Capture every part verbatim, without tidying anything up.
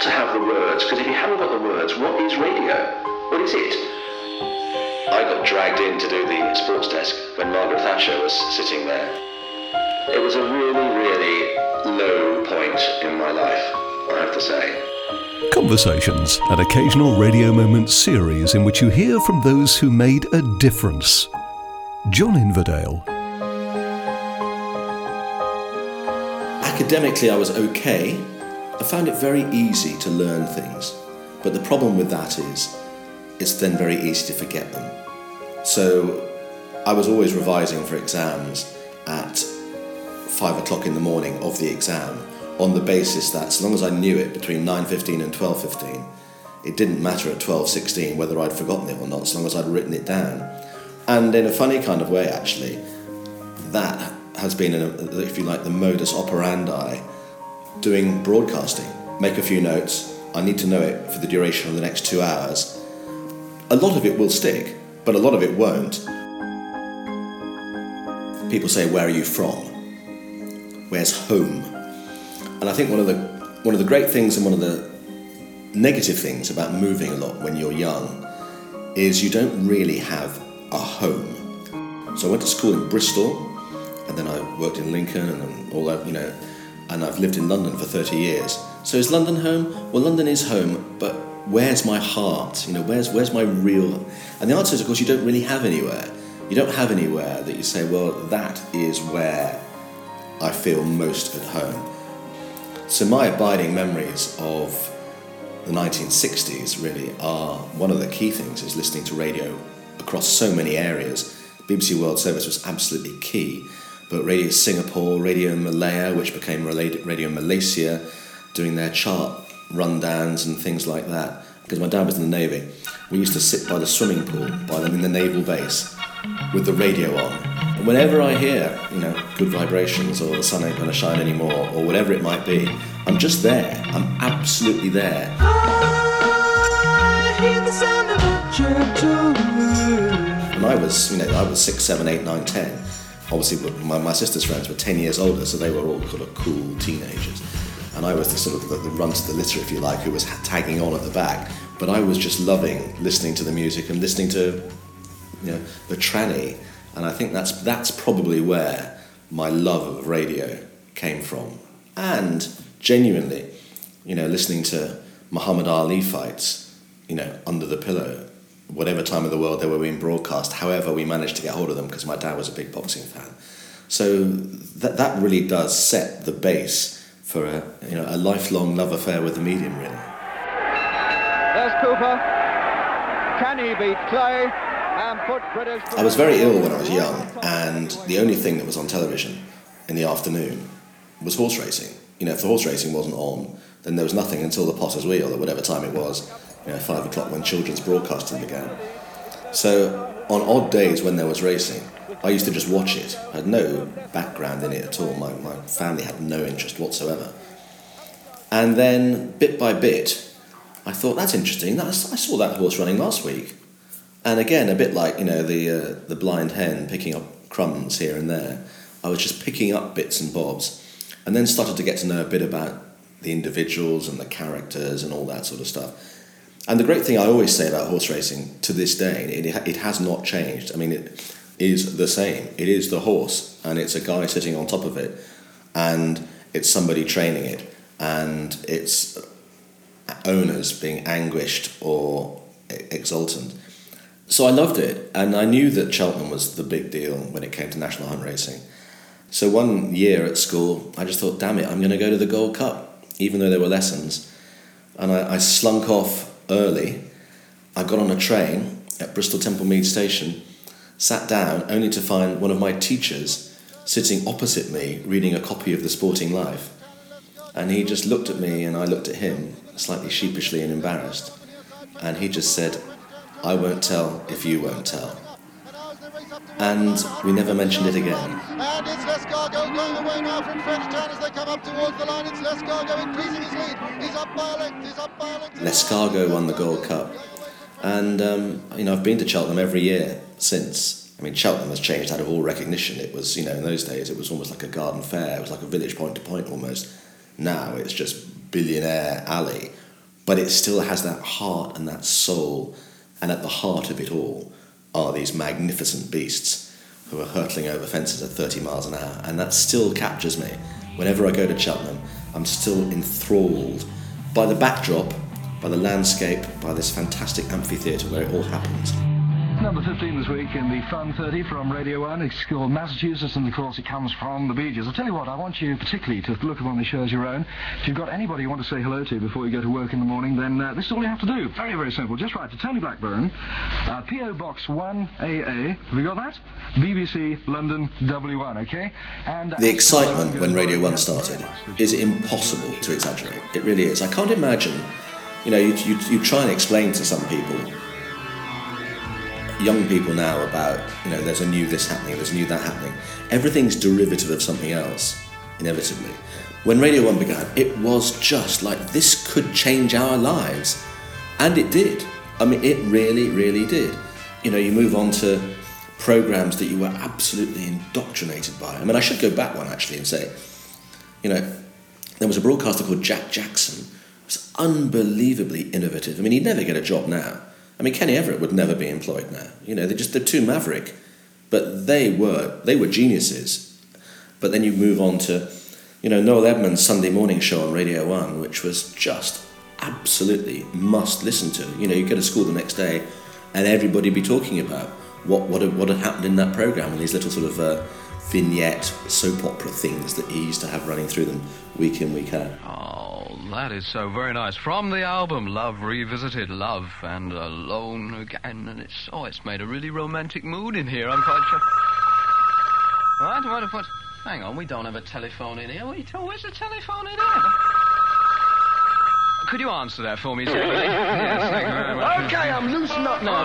to have the words, because if you haven't got the words, what is radio? What is it? I got dragged in to do the sports desk when Margaret Thatcher was sitting there. It was a really, really low point in my life, I have to say. Conversations, an occasional Radio Moments series in which you hear from those who made a difference. John Inverdale. Academically, I was okay. I found it very easy to learn things. But the problem with that is, it's then very easy to forget them. So I was always revising for exams at five o'clock in the morning of the exam, on the basis that as long as I knew it between nine fifteen and twelve fifteen, it didn't matter at twelve sixteen whether I'd forgotten it or not, as long as I'd written it down. And in a funny kind of way, actually, that has been, a, if you like, the modus operandi doing broadcasting. Make a few notes, I need to know it for the duration of the next two hours. A lot of it will stick, but a lot of it won't. People say, where are you from? Where's home? And I think one of the one of the great things and one of the negative things about moving a lot when you're young is you don't really have a home. So I went to school in Bristol, and then I worked in Lincoln, and then all that, you know, and I've lived in London for thirty years. So is London home? Well, London is home, but where's my heart? You know, where's where's my real? And the answer is, of course, you don't really have anywhere. You don't have anywhere that you say, well, that is where I feel most at home. So my abiding memories of the nineteen sixties really are, one of the key things is listening to radio across so many areas. B B C World Service was absolutely key, but Radio Singapore, Radio Malaya, which became Radio Malaysia, doing their chart rundowns and things like that. Because my dad was in the Navy, we used to sit by the swimming pool, by them in the naval base, with the radio on. And whenever I hear, you know, good vibrations, or the sun ain't gonna shine anymore, or whatever it might be, I'm just there. I'm absolutely there. I hear the sound of a gentle wind. When I was, you know, I was six, seven, eight, nine, ten. Obviously, my, my sister's friends were ten years older, so they were all sort of cool teenagers. And I was the sort of the, the runt of the litter, if you like, who was tagging on at the back. But I was just loving listening to the music and listening to, you know, the tranny. And I think that's that's probably where my love of radio came from. And genuinely, you know, listening to Muhammad Ali fights, you know, under the pillow, whatever time of the world they were being broadcast, however we managed to get hold of them, because my dad was a big boxing fan. So that that really does set the base for a, you know, a lifelong love affair with the medium, really. There's Cooper. Can he beat Clay? And put British... I was very ill when I was young, and the only thing that was on television in the afternoon was horse racing. You know, if the horse racing wasn't on, then there was nothing until the Potter's Wheel, or whatever time it was, you know, five o'clock when children's broadcasting began. So on odd days when there was racing, I used to just watch it. I had no background in it at all. My, my family had no interest whatsoever. And then, bit by bit, I thought, that's interesting. I saw that horse running last week. And again, a bit like, you know, the uh, the blind hen picking up crumbs here and there. I was just picking up bits and bobs, and then started to get to know a bit about the individuals and the characters and all that sort of stuff. And the great thing I always say about horse racing to this day, it, it has not changed. I mean, it is the same. It is the horse, and it's a guy sitting on top of it, and it's somebody training it, and it's owners being anguished or exultant. So I loved it, and I knew that Cheltenham was the big deal when it came to national hunt racing. So one year at school, I just thought, damn it, I'm going to go to the Gold Cup, even though there were lessons. And I, I slunk off early. I got on a train at Bristol Temple Mead Station, sat down, only to find one of my teachers sitting opposite me reading a copy of The Sporting Life. And he just looked at me, and I looked at him, slightly sheepishly and embarrassed. And he just said, I won't tell if you won't tell. And we never mentioned it again. And it's Lescargo going away now from French Town as they come up towards the line. It's Lescargo increasing his lead. He's up by a length, he's up by a length. Lescargo won the Gold Cup. And, um, you know, I've been to Cheltenham every year since. I mean, Cheltenham has changed out of all recognition. It was, you know, in those days, it was almost like a garden fair. It was like a village point to point almost. Now it's just Billionaire Alley, but it still has that heart and that soul, and at the heart of it all are these magnificent beasts who are hurtling over fences at thirty miles an hour, and that still captures me. Whenever I go to Cheltenham, I'm still enthralled by the backdrop, by the landscape, by this fantastic amphitheatre where it all happens. Number fifteen this week in the Fun thirty from Radio one. It's called Massachusetts, and of course it comes from the Bee Gees. I'll tell you what, I want you particularly to look upon the show as your own. If you've got anybody you want to say hello to before you go to work in the morning, then uh, this is all you have to do. Very, very simple. Just write to Tony Blackburn, uh, P O Box one A A. Have you got that? B B C, London, W one, okay? And uh, the excitement when Radio one started is impossible to exaggerate. It really is. I can't imagine, you know, you, you, you try and explain to some people, young people now, about, you know, there's a new this happening, there's a new that happening. Everything's derivative of something else, inevitably. When Radio one began, it was just like, this could change our lives. And it did. I mean, it really, really did. You know, you move on to programmes that you were absolutely indoctrinated by. I mean, I should go back one, actually, and say, you know, there was a broadcaster called Jack Jackson. It was unbelievably innovative. I mean, he'd never get a job now. I mean, Kenny Everett would never be employed now. You know, they're just, they're too maverick. But they were, they were geniuses. But then you move on to, you know, Noel Edmonds' Sunday morning show on Radio one, which was just absolutely must listen to. You know, you go to school the next day and everybody be talking about what what had, what had happened in that programme, and these little sort of uh, vignette soap opera things that he used to have running through them week in, week out. Oh, that is so very nice. From the album Love Revisited, Love and Alone Again, and it's, oh, it's made a really romantic mood in here, I'm quite sure. What, what, what? Hang on, we don't have a telephone in here. Wait, oh, where's the telephone in here? Could you answer that for me, Jamie? Yes, thank you very much. Okay, I'm loosening up now.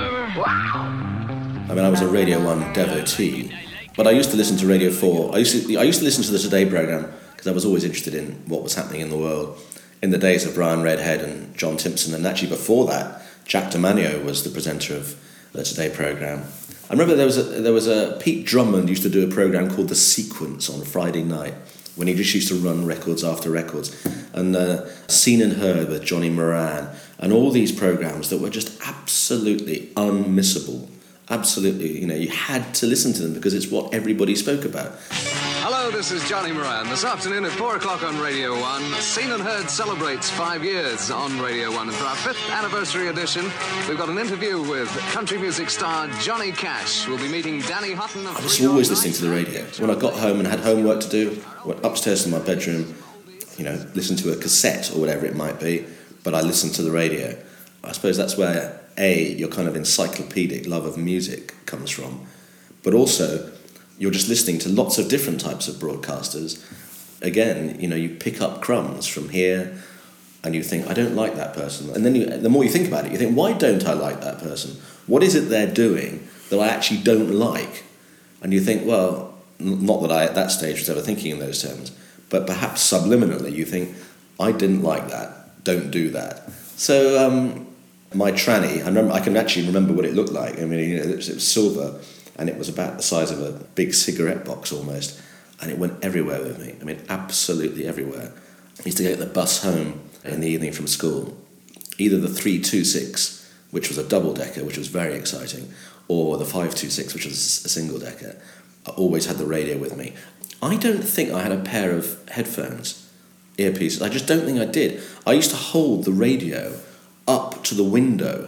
I mean, I was a Radio one devotee, but I used to listen to Radio four. I used to, I used to listen to the Today programme because I was always interested in what was happening in the world in the days of Brian Redhead and John Timpson, and actually before that, Jack DeManio was the presenter of the Today programme. I remember there was a, there was a Pete Drummond used to do a programme called The Sequence on Friday night, when he just used to run records after records, and uh, Seen and Heard with Johnny Moran, and all these programmes that were just absolutely unmissable. Absolutely, you know, you had to listen to them because it's what everybody spoke about. Hello, this is Johnny Moran. This afternoon at four o'clock on Radio one, Seen and Heard celebrates five years on Radio one. And for our fifth anniversary edition, we've got an interview with country music star Johnny Cash. We'll be meeting Danny Hutton. I was always listening to the radio. When I got home and had homework to do, I went upstairs to my bedroom, you know, listened to a cassette or whatever it might be, but I listened to the radio. I suppose that's where, A, your kind of encyclopedic love of music comes from, but also you're just listening to lots of different types of broadcasters. Again, you know, you pick up crumbs from here and you think, I don't like that person. And then you, the more you think about it, you think, why don't I like that person? What is it they're doing that I actually don't like? And you think, well, n- not that I at that stage was ever thinking in those terms, but perhaps subliminally you think, I didn't like that, don't do that. So um, my tranny, I remember, I can actually remember what it looked like. I mean, you know, it was, it was silver, and it was about the size of a big cigarette box almost, and it went everywhere with me. I mean, absolutely everywhere. I used to get the bus home in the evening from school, either the three two six, which was a double-decker, which was very exciting, or the five two six, which was a single-decker. I always had the radio with me. I don't think I had a pair of headphones, earpieces. I just don't think I did. I used to hold the radio up to the window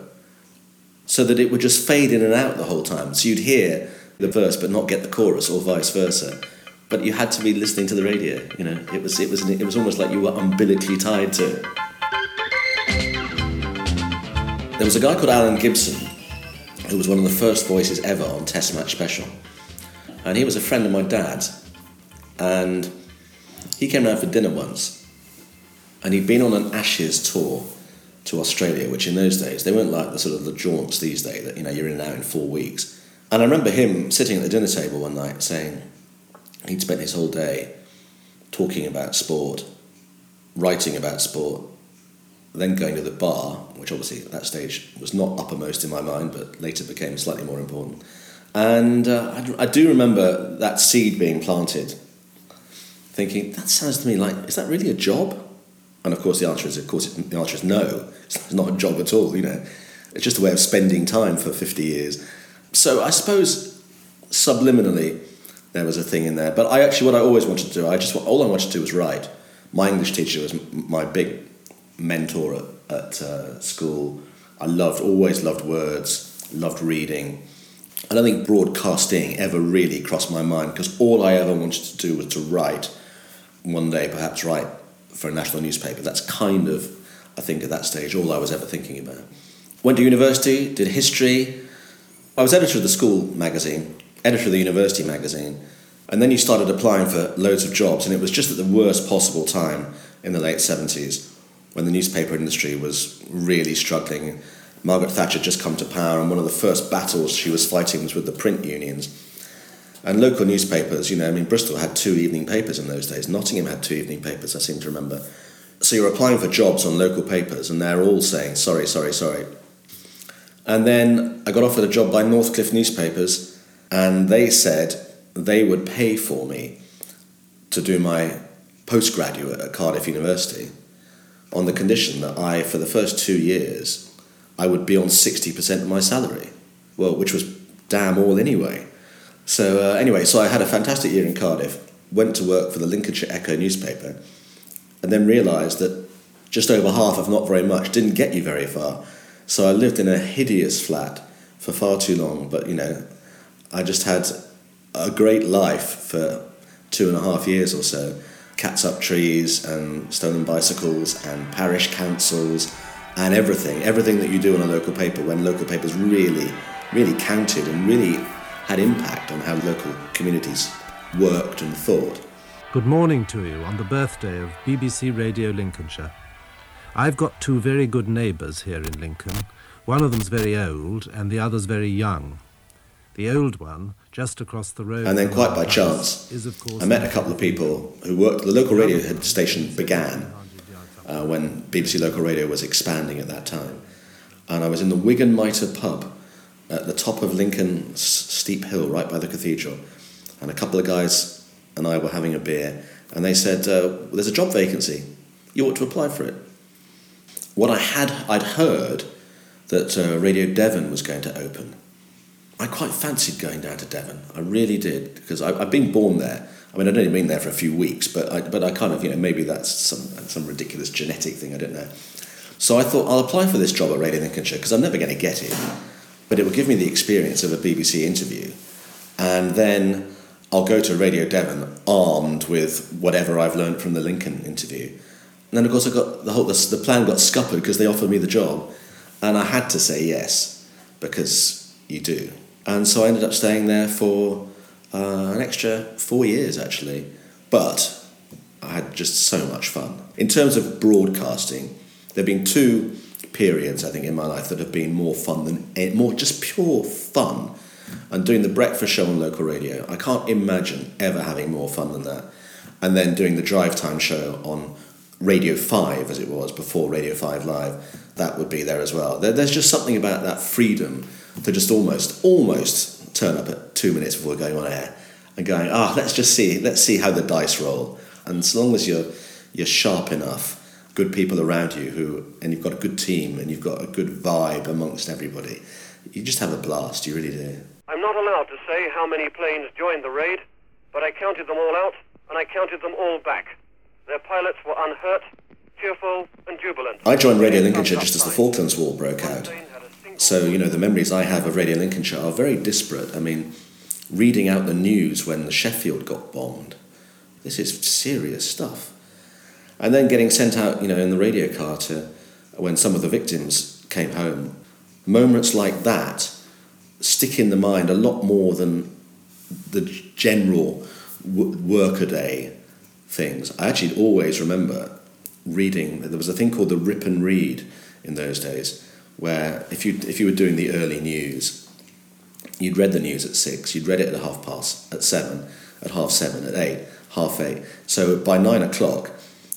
so that it would just fade in and out the whole time. So you'd hear the verse but not get the chorus, or vice versa. But you had to be listening to the radio. You know, it was it was it was almost like you were umbilically tied to it. There was a guy called Alan Gibson who was one of the first voices ever on Test Match Special, and he was a friend of my dad's, and he came round for dinner once, and he'd been on an Ashes tour to Australia, which in those days, they weren't like the sort of the jaunts these days that, you know, you're in and out in four weeks. And I remember him sitting at the dinner table one night saying he'd spent his whole day talking about sport, writing about sport, then going to the bar, which obviously at that stage was not uppermost in my mind, but later became slightly more important. And uh, I, I do remember that seed being planted, thinking, that sounds to me like, is that really a job? And of course the answer is, of course, the answer is no. It's not a job at all, you know. It's just a way of spending time for fifty years. So I suppose subliminally there was a thing in there. But I actually, what I always wanted to do, I just all I wanted to do was write. My English teacher was my big mentor at, at uh, school. I loved, always loved words, loved reading. I don't think broadcasting ever really crossed my mind, because all I ever wanted to do was to write. One day, perhaps write for a national newspaper. That's kind of, I think at that stage, all I was ever thinking about. Went to university, did history. I was editor of the school magazine, editor of the university magazine, and then you started applying for loads of jobs, and it was just at the worst possible time in the late seventies, when the newspaper industry was really struggling. Margaret Thatcher had just come to power, and one of the first battles she was fighting was with the print unions. And local newspapers, you know, I mean, Bristol had two evening papers in those days. Nottingham had two evening papers, I seem to remember. So you're applying for jobs on local papers, and they're all saying, sorry, sorry, sorry. And then I got offered a job by Northcliffe Newspapers, and they said they would pay for me to do my postgraduate at Cardiff University on the condition that I, for the first two years, I would be on sixty percent of my salary. Well, which was damn all anyway. So uh, anyway, so I had a fantastic year in Cardiff, went to work for the Lincolnshire Echo newspaper, and then realised that just over half of not very much didn't get you very far. So I lived in a hideous flat for far too long, but, you know, I just had a great life for two and a half years or so. Cats up trees and stolen bicycles and parish councils and everything, everything that you do on a local paper when local papers really, really counted and really had impact on how local communities worked and thought. Good morning to you on the birthday of B B C Radio Lincolnshire. I've got two very good neighbours here in Lincoln. One of them's very old and the other's very young. The old one, just across the road... And then quite by chance, is of course I met a couple of people who worked... The local radio station began uh, when B B C Local Radio was expanding at that time. And I was in the Wigan Mitre pub at the top of Lincoln's steep hill, right by the cathedral. And a couple of guys and I were having a beer, and they said, uh, there's a job vacancy. You ought to apply for it. What I had, I'd heard that uh, Radio Devon was going to open. I quite fancied going down to Devon. I really did, because I, I've been born there. I mean, I'd only been there for a few weeks, but I, but I kind of, you know, maybe that's some some ridiculous genetic thing, I don't know. So I thought, I'll apply for this job at Radio Lincolnshire, because I'm never going to get it. But it will give me the experience of a B B C interview. And then I'll go to Radio Devon armed with whatever I've learned from the Lincoln interview. And then, of course, I got the whole the, the plan got scuppered because they offered me the job. And I had to say yes, because you do. And so I ended up staying there for uh, an extra four years, actually. But I had just so much fun. In terms of broadcasting, there have been two periods, I think, in my life that have been more fun than... more just pure fun. And doing the breakfast show on local radio, I can't imagine ever having more fun than that. And then doing the drive time show on Radio five, as it was, before Radio five Live, that would be there as well. There, there's just something about that freedom to just almost, almost turn up at two minutes before going on air and going, ah, oh, let's just see, let's see how the dice roll. And as long as you're you're sharp enough, good people around you who, and you've got a good team and you've got a good vibe amongst everybody, you just have a blast, you really do. I'm not allowed to say how many planes joined the raid, but I counted them all out, and I counted them all back. Their pilots were unhurt, cheerful and jubilant. I joined Radio Lincolnshire just as the Falklands War broke out. So, you know, the memories I have of Radio Lincolnshire are very disparate. I mean, reading out the news when the Sheffield got bombed, this is serious stuff. And then getting sent out, you know, in the radio car to when some of the victims came home. Moments like that stick in the mind a lot more than the general w- workaday things. I actually always remember reading, there was a thing called the Rip and Read in those days, where if you if you were doing the early news, you'd read the news at six, you'd read it at half past, at seven, at half seven, at eight, half eight. So by nine o'clock,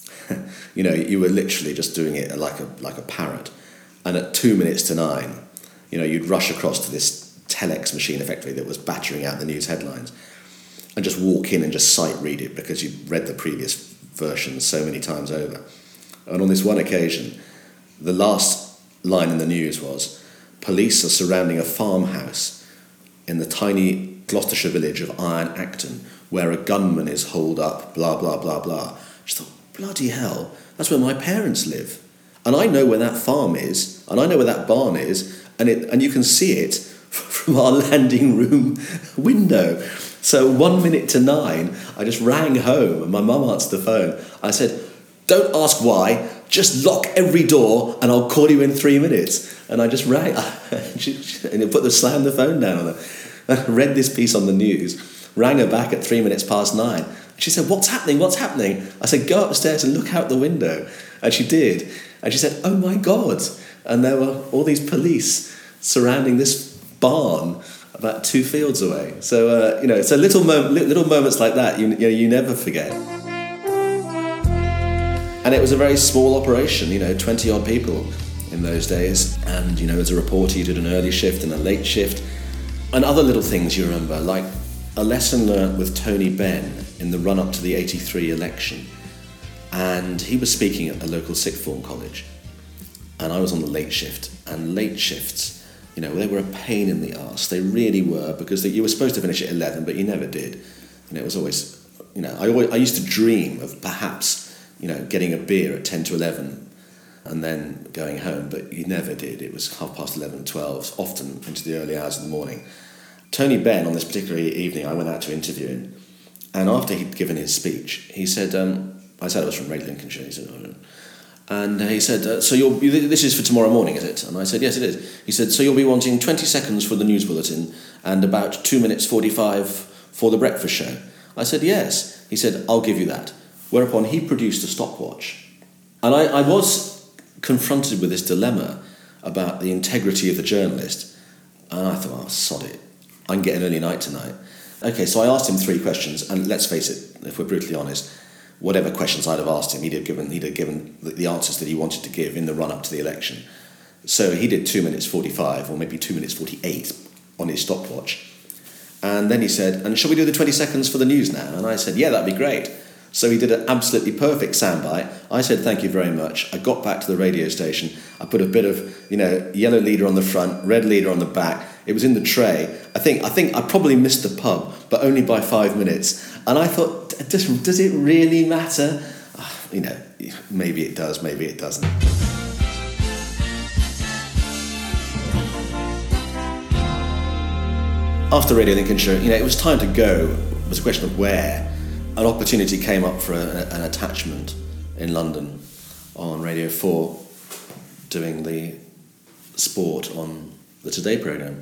you know, you were literally just doing it like a like a parrot. And at two minutes to nine, you know, you'd rush across to this telex machine effectively that was battering out the news headlines and just walk in and just sight read it because you'd read the previous versions so many times over. And on this one occasion, the last line in the news was, police are surrounding a farmhouse in the tiny Gloucestershire village of Iron Acton, where a gunman is holed up, blah, blah, blah, blah. I just thought, bloody hell, that's where my parents live. And I know where that farm is, and I know where that barn is, and it and you can see it from our landing room window. So one minute to nine, I just rang home, and my mum answered the phone. I said, don't ask why, just lock every door, and I'll call you in three minutes. And I just rang, and she, and it put the slammed the phone down on her. I read this piece on the news, rang her back at three minutes past nine. She said, what's happening, what's happening? I said, go upstairs and look out the window. And she did. And she said, oh my God. And there were all these police surrounding this barn about two fields away. So, uh, you know, so little, mom- little moments like that, you, you know, you never forget. And it was a very small operation, you know, twenty-odd people in those days. And, you know, as a reporter, you did an early shift and a late shift. And other little things you remember, like a lesson learnt with Tony Benn in the run-up to the eighty-three election. And he was speaking at a local sixth form college. And I was on the late shift. And late shifts, you know, they were a pain in the arse. They really were, because they, you were supposed to finish at eleven, but you never did. And it was always, you know, I, always, I used to dream of perhaps, you know, getting a beer at ten to eleven and then going home, but you never did. It was half past eleven, twelve, often into the early hours of the morning. Tony Benn, on this particular evening, I went out to interview him, and after he'd given his speech, he said, um, I said I was from Radio Lincolnshire, he said, oh, and he said, uh, so you'll, this is for tomorrow morning, is it? And I said, yes, it is. He said, so you'll be wanting twenty seconds for the news bulletin and about two minutes forty-five for the breakfast show. I said, yes. He said, I'll give you that. Whereupon he produced a stopwatch. And I, I was confronted with this dilemma about the integrity of the journalist. And I thought, oh, sod it. I can get an early night tonight. Okay, so I asked him three questions, and let's face it, if we're brutally honest, whatever questions I'd have asked him, he'd have given, he'd have given the, the answers that he wanted to give in the run-up to the election. So he did two minutes forty-five, or maybe two minutes forty-eight on his stopwatch. And then he said, and shall we do the twenty seconds for the news now? And I said, yeah, that'd be great. So he did an absolutely perfect soundbite. I said, thank you very much. I got back to the radio station. I put a bit of, you know, yellow leader on the front, red leader on the back. It was in the tray. I think I think I probably missed the pub, but only by five minutes. And I thought, does, does it really matter? Oh, you know, maybe it does, maybe it doesn't. After Radio Lincolnshire, you know, it was time to go. It was a question of where. An opportunity came up for a, an attachment in London on Radio four, doing the sport on the Today programme.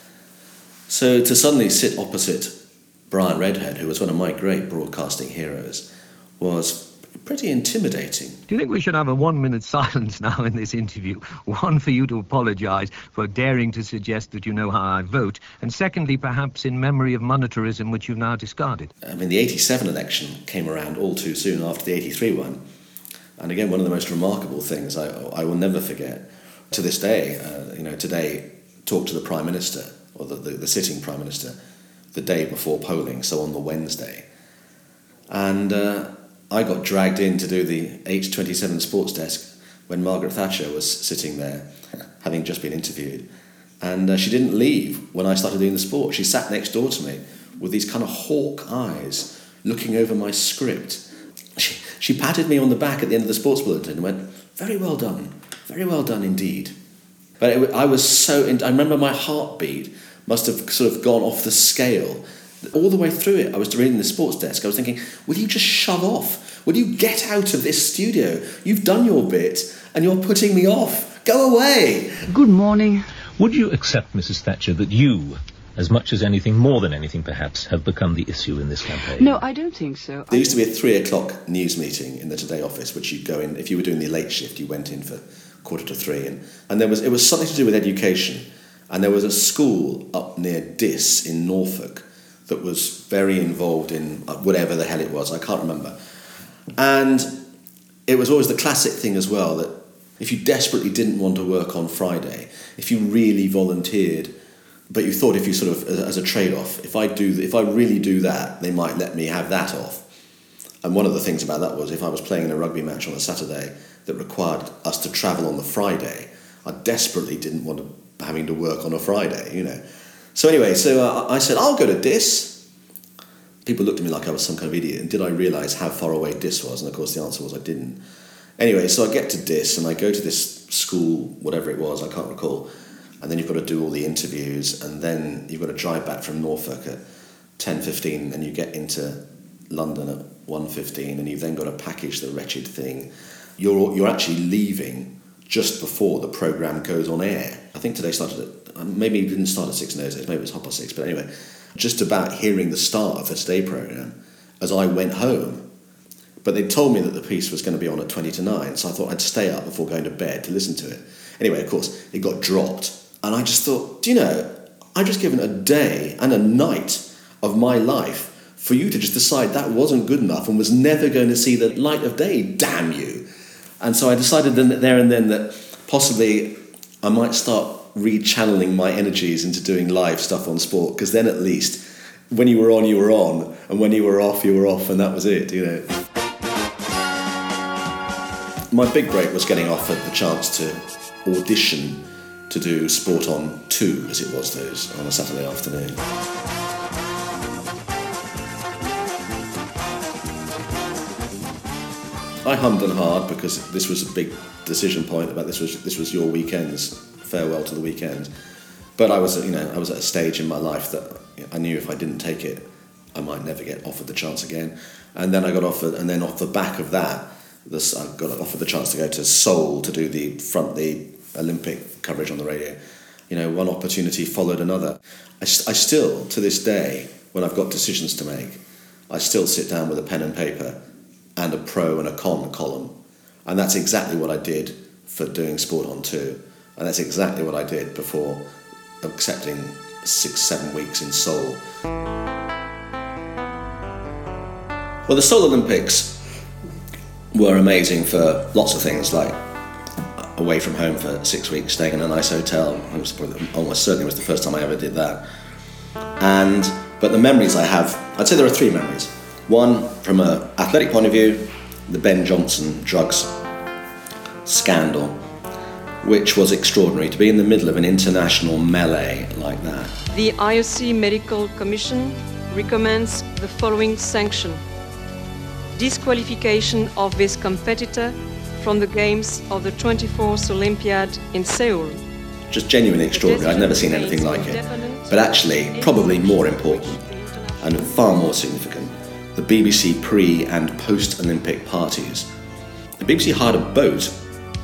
So to suddenly sit opposite Brian Redhead, who was one of my great broadcasting heroes, was pretty intimidating. Do you think we should have a one-minute silence now in this interview? One, for you to apologise for daring to suggest that you know how I vote, and secondly, perhaps in memory of monetarism, which you've now discarded. I mean, the eighty-seven election came around all too soon after the eighty-three one. And again, one of the most remarkable things I, I will never forget, to this day, uh, you know, today, talk to the Prime Minister, or the, the, the sitting Prime Minister, the day before polling, so on the Wednesday. And uh, I got dragged in to do the H twenty-seven sports desk when Margaret Thatcher was sitting there, having just been interviewed. And uh, she didn't leave when I started doing the sport. She sat next door to me with these kind of hawk eyes looking over my script. She, she patted me on the back at the end of the sports bulletin and went, very well done, very well done indeed. But it, I was so... In, I remember my heartbeat must have sort of gone off the scale. All the way through it, I was reading the sports desk. I was thinking, will you just shove off? Will you get out of this studio? You've done your bit, and you're putting me off. Go away. Good morning. Would you accept, Missus Thatcher, that you, as much as anything, more than anything perhaps, have become the issue in this campaign? No, I don't think so. There used to be a three o'clock news meeting in the Today office, which you'd go in, if you were doing the late shift, you went in for quarter to three. And, and there was it was something to do with education. And there was a school up near Diss in Norfolk that was very involved in whatever the hell it was, I can't remember. And it was always the classic thing as well, that if you desperately didn't want to work on Friday, if you really volunteered, but you thought if you sort of, as a trade-off, if I do, if I really do that, they might let me have that off. And one of the things about that was if I was playing in a rugby match on a Saturday that required us to travel on the Friday, I desperately didn't want to, having to work on a Friday, you know. So anyway, so uh, I said, I'll go to Diss. People looked at me like I was some kind of idiot, and did I realise how far away Diss was? And of course the answer was I didn't. Anyway, so I get to Diss and I go to this school, whatever it was, I can't recall, and then you've got to do all the interviews, and then you've got to drive back from Norfolk at ten fifteen, and you get into London at one fifteen, and you've then got to package the wretched thing. You're you're actually leaving just before the programme goes on air. I think today started at, maybe it didn't start at six in those days, maybe it was half past six, but anyway, just about hearing the start of the Today programme as I went home. But they told me that the piece was going to be on at twenty to nine, so I thought I'd stay up before going to bed to listen to it. Anyway, of course, it got dropped, and I just thought, do you know, I've just given a day and a night of my life for you to just decide that wasn't good enough and was never going to see the light of day, damn you. And so I decided then that there and then that possibly I might start rechanneling my energies into doing live stuff on sport, because then at least when you were on, you were on, and when you were off, you were off, and that was it, you know. My big break was getting offered the chance to audition to do Sport on two, as it was those, on a Saturday afternoon. I hummed and hawed because this was a big decision point about this was this was your weekends, farewell to the weekends. But I was, you know, I was at a stage in my life that I knew if I didn't take it, I might never get offered the chance again. And then I got offered, and then off the back of that, this, I got offered the chance to go to Seoul to do the front the Olympic coverage on the radio. You know, one opportunity followed another. I, I still, to this day, when I've got decisions to make, I still sit down with a pen and paper and a pro and a con column. And that's exactly what I did for doing Sport on two. And that's exactly what I did before accepting six, seven weeks in Seoul. Well, the Seoul Olympics were amazing for lots of things, like away from home for six weeks, staying in a nice hotel. It was probably, almost certainly was the first time I ever did that. And but the memories I have, I'd say there are three memories. One, from an athletic point of view, the Ben Johnson drugs scandal, which was extraordinary, to be in the middle of an international melee like that. The I O C Medical Commission recommends the following sanction: disqualification of this competitor from the games of the twenty-fourth Olympiad in Seoul. Just genuinely extraordinary. I'd never seen anything like it. But actually, probably more important and far more significant, the B B C pre- and post-Olympic parties. The B B C hired a boat,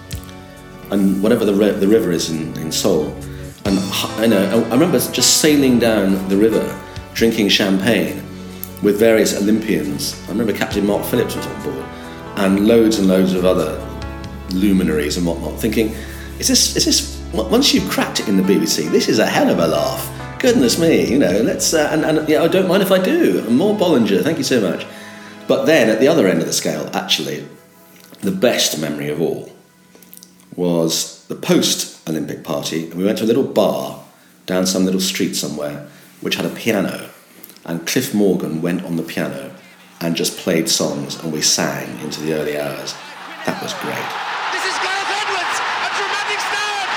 and whatever the, ri- the river is in, in Seoul, and I know I remember just sailing down the river, drinking champagne with various Olympians. I remember Captain Mark Phillips was on board, and loads and loads of other luminaries and whatnot, thinking, is this, is this, once you've cracked it in the B B C, this is a hell of a laugh. Goodness me, you know, let's, uh, and, and yeah, I don't mind if I do. More Bollinger, thank you so much. But then at the other end of the scale, actually, the best memory of all was the post-Olympic party, and we went to a little bar down some little street somewhere, which had a piano, and Cliff Morgan went on the piano and just played songs, and we sang into the early hours. That was great. This is Gareth Edwards, a dramatic start!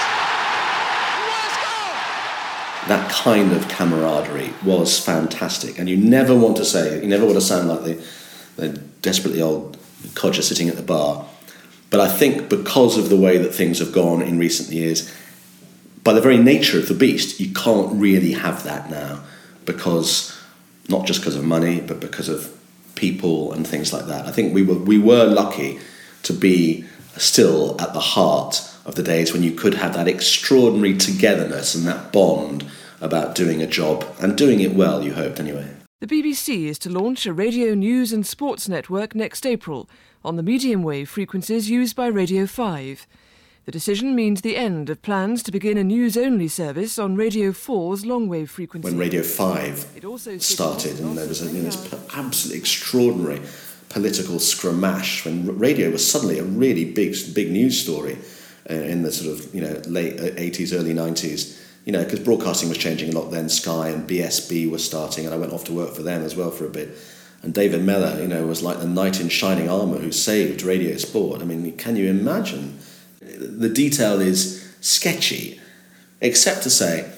Worst goal! That kind of camaraderie was fantastic, and you never want to say, you never want to sound like the, the desperately old codger sitting at the bar. But I think because of the way that things have gone in recent years, by the very nature of the beast, you can't really have that now, because not just because of money, but because of people and things like that. I think we were we were lucky to be still at the heart of the days when you could have that extraordinary togetherness and that bond about doing a job, and doing it well, you hoped anyway. The B B C is to launch a radio news and sports network next April on the medium wave frequencies used by Radio five. The decision means the end of plans to begin a news-only service on Radio four's long-wave frequency. When Radio five started, and there was a, you know, this absolutely extraordinary political scramash, when radio was suddenly a really big, big news story uh, in the sort of, you know, late eighties, early nineties. You know, because broadcasting was changing a lot then. Sky and B S B were starting, and I went off to work for them as well for a bit. And David Mellor, you know, was like the knight in shining armour who saved Radio Sport. I mean, can you imagine? The detail is sketchy, except to say,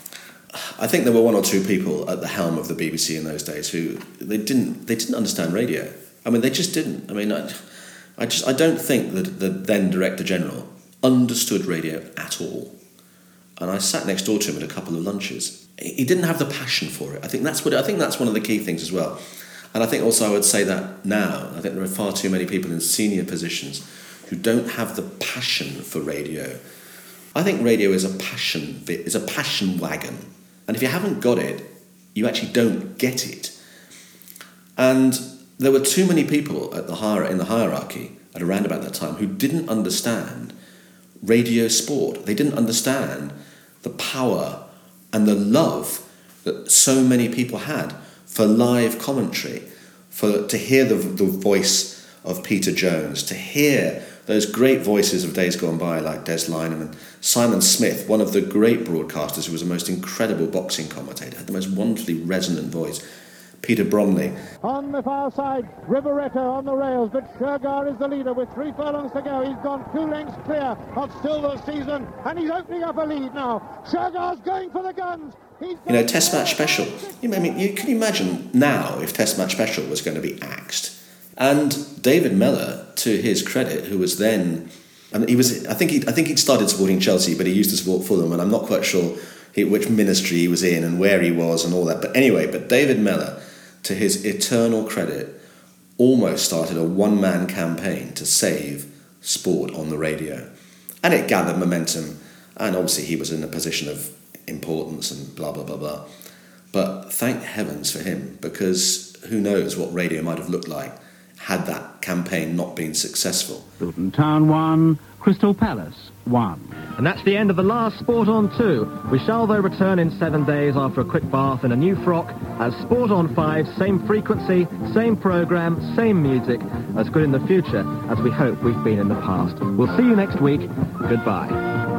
I think there were one or two people at the helm of the B B C in those days who they didn't they didn't understand radio. I mean, they just didn't. I mean, I, I just I don't think that the then Director General understood radio at all. And I sat next door to him at a couple of lunches. He didn't have the passion for it. I think that's what I think that's one of the key things as well. And I think also I would say that now. I think there are far too many people in senior positions who don't have the passion for radio. I think radio is a passion is a passion wagon. And if you haven't got it, you actually don't get it. And there were too many people at the hier- in the hierarchy at around about that time who didn't understand Radio Sport. They didn't understand the power and the love that so many people had for live commentary, for to hear the, the voice of Peter Jones, to hear those great voices of days gone by like Des Lynam and Simon Smith, one of the great broadcasters who was the most incredible boxing commentator, had the most wonderfully resonant voice. Peter Bromley. On the far side, Riveretto on the rails, but Shergar is the leader with three furlongs to go. He's gone two lengths clear of Silver Season, and he's opening up a lead now. Shergar's going for the guns. He's you know, Test Match Special. You, I mean, you can you imagine now if Test Match Special was going to be axed? And David Mellor, to his credit, who was then, and he was, I think he, I think he'd started supporting Chelsea, but he used to support Fulham, and I'm not quite sure he, which ministry he was in and where he was and all that. But anyway, but David Mellor, to his eternal credit, almost started a one-man campaign to save sport on the radio. And it gathered momentum, and obviously he was in a position of importance and blah, blah, blah, blah. But thank heavens for him, because who knows what radio might have looked like had that campaign not been successful. Luton Town won, Crystal Palace won. And that's the end of the last Sport On two. We shall, though, return in seven days after a quick bath in a new frock as Sport On five, same frequency, same programme, same music, as good in the future as we hope we've been in the past. We'll see you next week. Goodbye.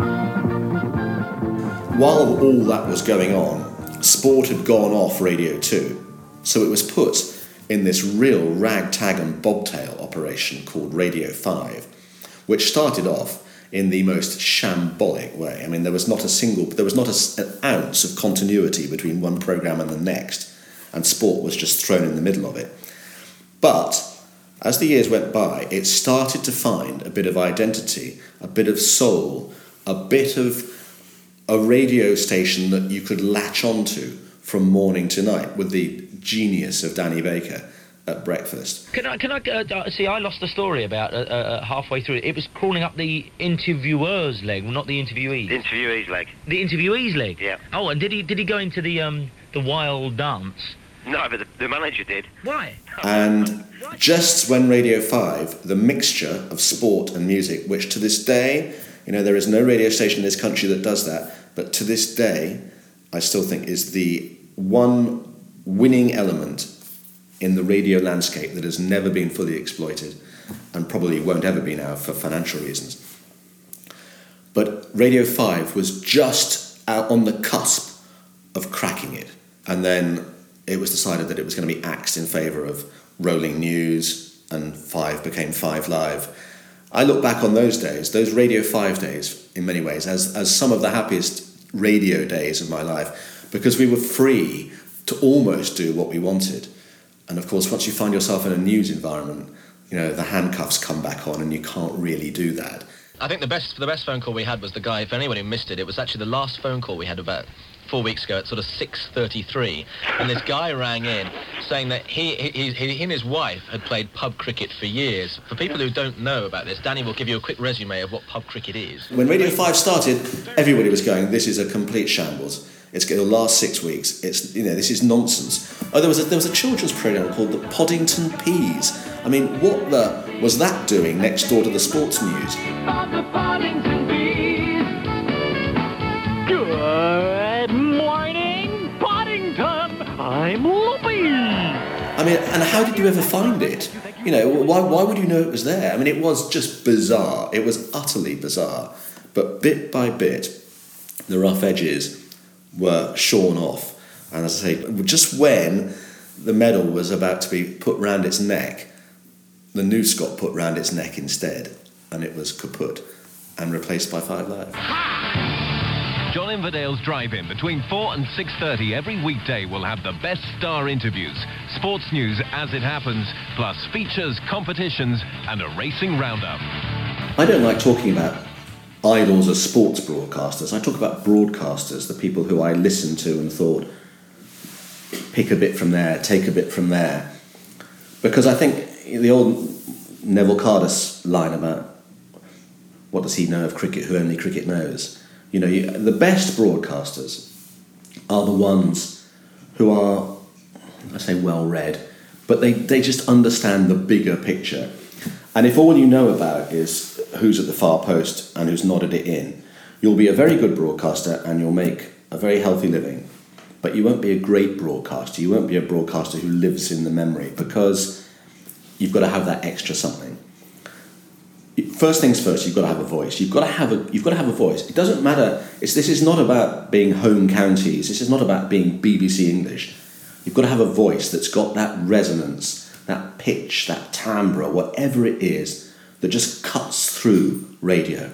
While all that was going on, Sport had gone off Radio two, so it was put in this real ragtag and bobtail operation called Radio five, which started off in the most shambolic way. I mean, there was not a single, there was not a, an ounce of continuity between one programme and the next, and sport was just thrown in the middle of it. But as the years went by, it started to find a bit of identity, a bit of soul, a bit of a radio station that you could latch onto from morning to night with the genius of Danny Baker at breakfast. Can I, can I uh, see, I lost the story about uh, uh, halfway through. It was crawling up the interviewer's leg, well, not the interviewee's. The interviewee's leg. The interviewee's leg? Yeah. Oh, and did he did he go into the um the wild dance? No, but the, the manager did. Why? And just when Radio five, the mixture of sport and music, which to this day, you know, there is no radio station in this country that does that, but to this day, I still think is the one winning element in the radio landscape that has never been fully exploited and probably won't ever be now for financial reasons. But Radio five was just out on the cusp of cracking it, and then it was decided that it was going to be axed in favour of Rolling News, and five became five Live. I look back on those days, those Radio five days, in many ways, as, as some of the happiest radio days of my life, because we were free to almost do what we wanted. And of course, once you find yourself in a news environment, you know, the handcuffs come back on and you can't really do that. I think the best the best phone call we had was the guy, for anyone who missed it, it was actually the last phone call we had about four weeks ago at sort of six thirty-three, and this guy rang in saying that he, he, he, he and his wife had played pub cricket for years. For people who don't know about this, Danny will give you a quick resume of what pub cricket is. When Radio five started, everybody was going, this is a complete shambles. It's going to last six weeks. It's, you know, this is nonsense. Oh, there was a, there was a children's programme called the Poddington Peas. I mean, what the was that doing next door to the sports news? The Poddington Peas. Good morning, Poddington. I'm Loopy. I mean, and how did you ever find it? You know, why why would you know it was there? I mean, it was just bizarre. It was utterly bizarre. But bit by bit, the rough edges were shorn off. And as I say, just when the medal was about to be put round its neck, the noose got put round its neck instead, and it was kaput and replaced by Five Live. John Inverdale's Drive-In between four and six thirty every weekday will have the best star interviews, sports news as it happens, plus features, competitions, and a racing roundup. I don't like talking about idols as sports broadcasters. I talk about broadcasters, the people who I listened to and thought, pick a bit from there, take a bit from there. Because I think the old Neville Cardus line about what does he know of cricket, who only cricket knows. You know, you, the best broadcasters are the ones who are, I say well-read, but they, they just understand the bigger picture. And if all you know about is who's at the far post and who's nodded it in, you'll be a very good broadcaster and you'll make a very healthy living. But you won't be a great broadcaster. You won't be a broadcaster who lives in the memory, because you've got to have that extra something. First things first, you've got to have a voice. You've got to have a you've got to have a voice. It doesn't matter. It's this is not about being home counties. This is not about being B B C English. You've got to have a voice that's got that resonance, that pitch, that timbre, whatever it is, that just cuts through radio.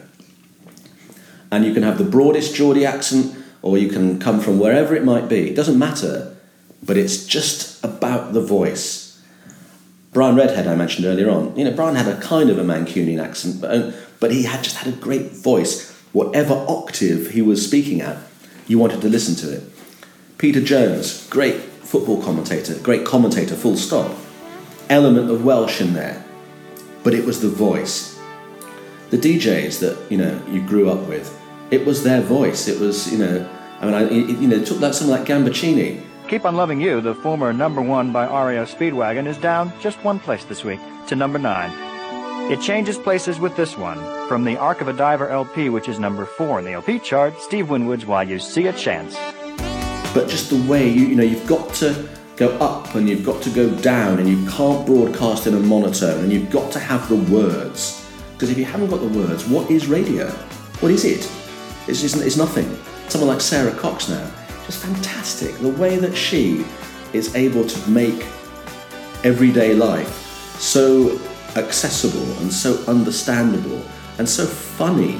And you can have the broadest Geordie accent, or you can come from wherever it might be. It doesn't matter, but it's just about the voice. Brian Redhead, I mentioned earlier on, you know, Brian had a kind of a Mancunian accent, but, but he had just had a great voice. Whatever octave he was speaking at, you wanted to listen to it. Peter Jones, great football commentator, great commentator, full stop. Element of Welsh in there, but it was the voice. The D Js that, you know, you grew up with, it was their voice. It was, you know, I mean, I, it, you know, it took like something like Gambaccini. Keep on Loving You, the former number one by R E O Speedwagon, is down just one place this week, to number nine. It changes places with this one, from the Arc of a Diver L P, which is number four in the L P chart, Steve Winwood's While You See a Chance. But just the way, you, you know, you've got to go up and you've got to go down, and you can't broadcast in a monotone, and you've got to have the words. Because if you haven't got the words, what is radio? What is it? It's, just, it's nothing. Someone like Sarah Cox now, just fantastic. The way that she is able to make everyday life so accessible and so understandable and so funny.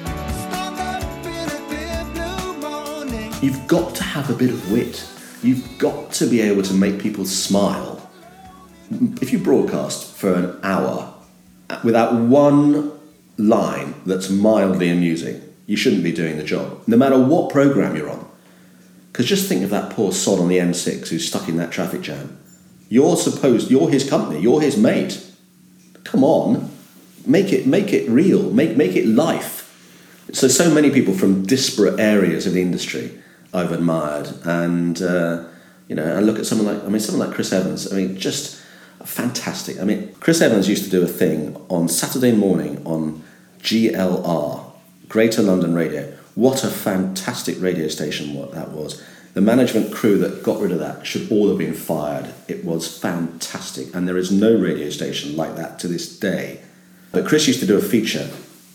You've got to have a bit of wit. You've got to be able to make people smile. If you broadcast for an hour without one line that's mildly amusing, you shouldn't be doing the job, no matter what programme you're on. Because just think of that poor sod on the M six who's stuck in that traffic jam. You're supposed, you're his company, you're his mate. Come on, make it, make it real, make make it life. So, so many people from disparate areas of the industry I've admired, and uh, you know, I look at someone like, I mean, someone like Chris Evans. I mean, just fantastic. I mean, Chris Evans used to do a thing on Saturday morning on G L R, Greater London Radio. What a fantastic radio station what that was. The management crew that got rid of that should all have been fired. It was fantastic, and there is no radio station like that to this day. But Chris used to do a feature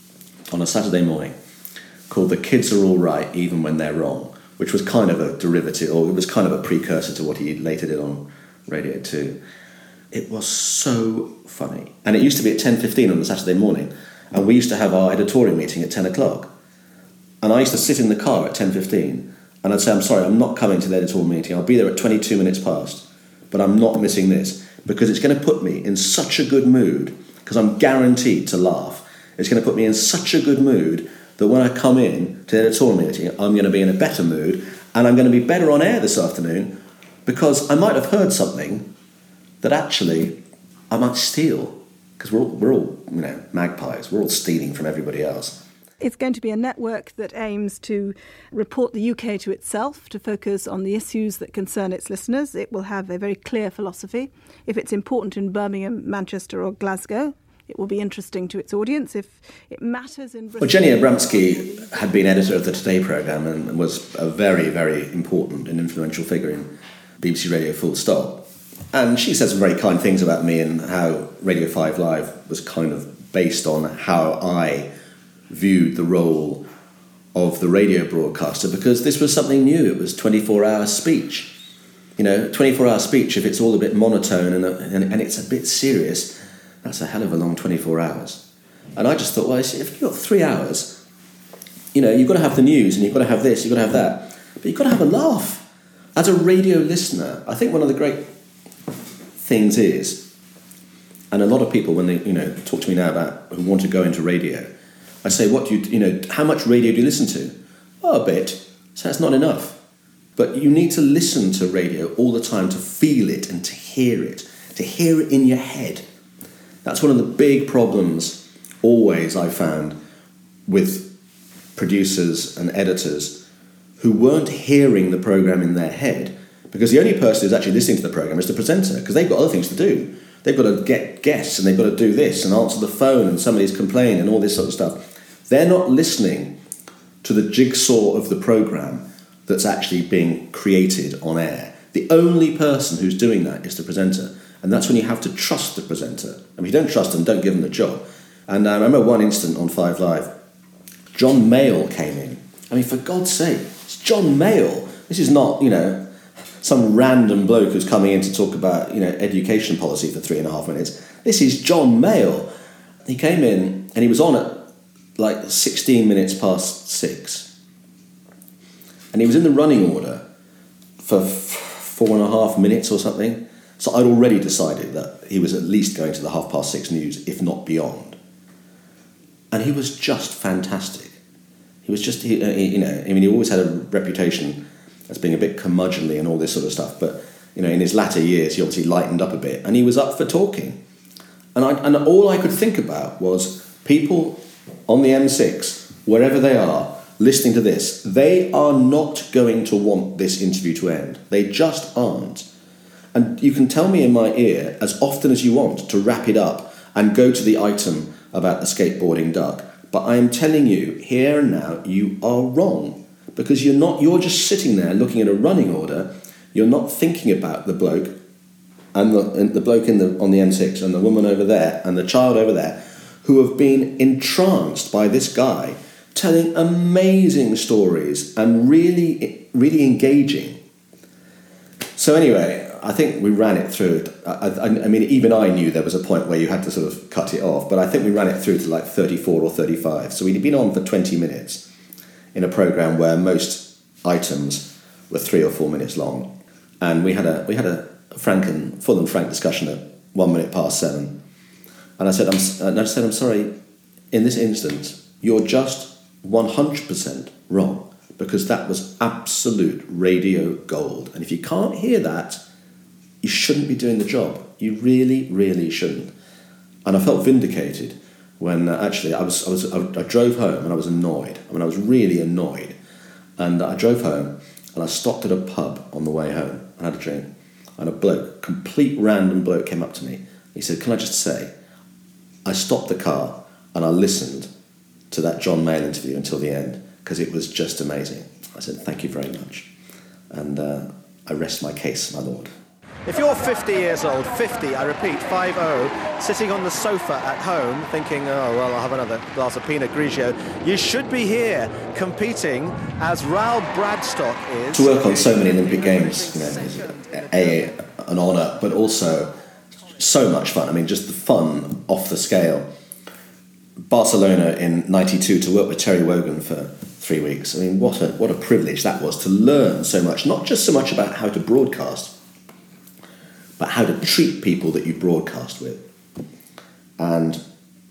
on a Saturday morning called The Kids Are All Right Even When They're Wrong, which was kind of a derivative, or it was kind of a precursor to what he later did on Radio two. It was so funny. And it used to be at ten fifteen on the Saturday morning, and we used to have our editorial meeting at ten o'clock. And I used to sit in the car at ten fifteen, and I'd say, I'm sorry, I'm not coming to the editorial meeting. I'll be there at twenty-two minutes past, but I'm not missing this, because it's going to put me in such a good mood, because I'm guaranteed to laugh. It's going to put me in such a good mood that when I come in to the editorial meeting, I'm going to be in a better mood, and I'm going to be better on air this afternoon, because I might have heard something that actually I might steal, because we're all, we're all, you know, magpies. We're all stealing from everybody else. It's going to be a network that aims to report the U K to itself, to focus on the issues that concern its listeners. It will have a very clear philosophy. If it's important in Birmingham, Manchester or Glasgow, it will be interesting to its audience. If it matters in Britain... Well, Jenny Abramsky had been editor of the Today programme and was a very, very important and influential figure in B B C Radio full stop. And she said some very kind things about me and how Radio five Live was kind of based on how I viewed the role of the radio broadcaster, because this was something new. It was twenty-four hour speech. You know, twenty-four hour speech, if it's all a bit monotone and, and, and it's a bit serious, that's a hell of a long twenty-four hours. And I just thought, well, if you've got three hours, you know, you've got to have the news and you've got to have this, you've got to have that. But you've got to have a laugh. As a radio listener, I think one of the great things is, and a lot of people when they, you know, talk to me now about who want to go into radio, I say, what do you, you know, how much radio do you listen to? Oh, a bit. So that's not enough. But you need to listen to radio all the time to feel it and to hear it, to hear it in your head. That's one of the big problems always I found with producers and editors who weren't hearing the programme in their head, because the only person who's actually listening to the programme is the presenter, because they've got other things to do. They've got to get guests and they've got to do this and answer the phone and somebody's complained and all this sort of stuff. They're not listening to the jigsaw of the programme that's actually being created on air. The only person who's doing that is the presenter. And that's when you have to trust the presenter. And if you don't trust them, don't give them the job. And I remember one instant on Five Live, John Mayall came in. I mean, for God's sake, it's John Mayall. This is not, you know, some random bloke who's coming in to talk about, you know, education policy for three and a half minutes. This is John Mayall. He came in and he was on at like sixteen minutes past six. And he was in the running order for f- four and a half minutes or something. So I'd already decided that he was at least going to the half past six news, if not beyond. And he was just fantastic. He was just, he, uh, he, you know, I mean, he always had a reputation as being a bit curmudgeonly and all this sort of stuff. But, you know, in his latter years, he obviously lightened up a bit. And he was up for talking. And, I, and all I could think about was people on the M six, wherever they are, listening to this, they are not going to want this interview to end. They just aren't. And you can tell me in my ear as often as you want to wrap it up and go to the item about the skateboarding duck. But I am telling you, here and now, you are wrong. Because you're not, you're just sitting there looking at a running order, you're not thinking about the bloke and the, and the bloke in the, on the M six and the woman over there and the child over there who have been entranced by this guy telling amazing stories and really, really engaging. So anyway, I think we ran it through. I, I, I mean, even I knew there was a point where you had to sort of cut it off, but I think we ran it through to like thirty-four or thirty-five. So we'd been on for twenty minutes in a programme where most items were three or four minutes long. And we had a we had a frank and full and frank discussion at one minute past seven. And I said, I'm, and I said, I'm sorry, in this instance, you're just one hundred percent wrong, because that was absolute radio gold. And if you can't hear that, you shouldn't be doing the job. You really, really shouldn't. And I felt vindicated when uh, actually I was, I was, I, I drove home and I was annoyed. I mean, I was really annoyed. And I drove home and I stopped at a pub on the way home and had a drink. And a bloke, complete random bloke, came up to me. He said, "Can I just say, I stopped the car and I listened to that John Mayall interview until the end because it was just amazing." I said, "Thank you very much." And uh, I rest my case, my lord. If you're fifty years old, fifty, I repeat, five oh, sitting on the sofa at home thinking, oh, well, I'll have another glass of Pinot Grigio, you should be here competing as Raoul Bradstock is. To work on so many Olympic Games, you know, is a, an honour, but also so much fun. I mean, just the fun off the scale. Barcelona in ninety-two, to work with Terry Wogan for three weeks. I mean, what a what a privilege that was to learn so much, not just so much about how to broadcast, but how to treat people that you broadcast with. And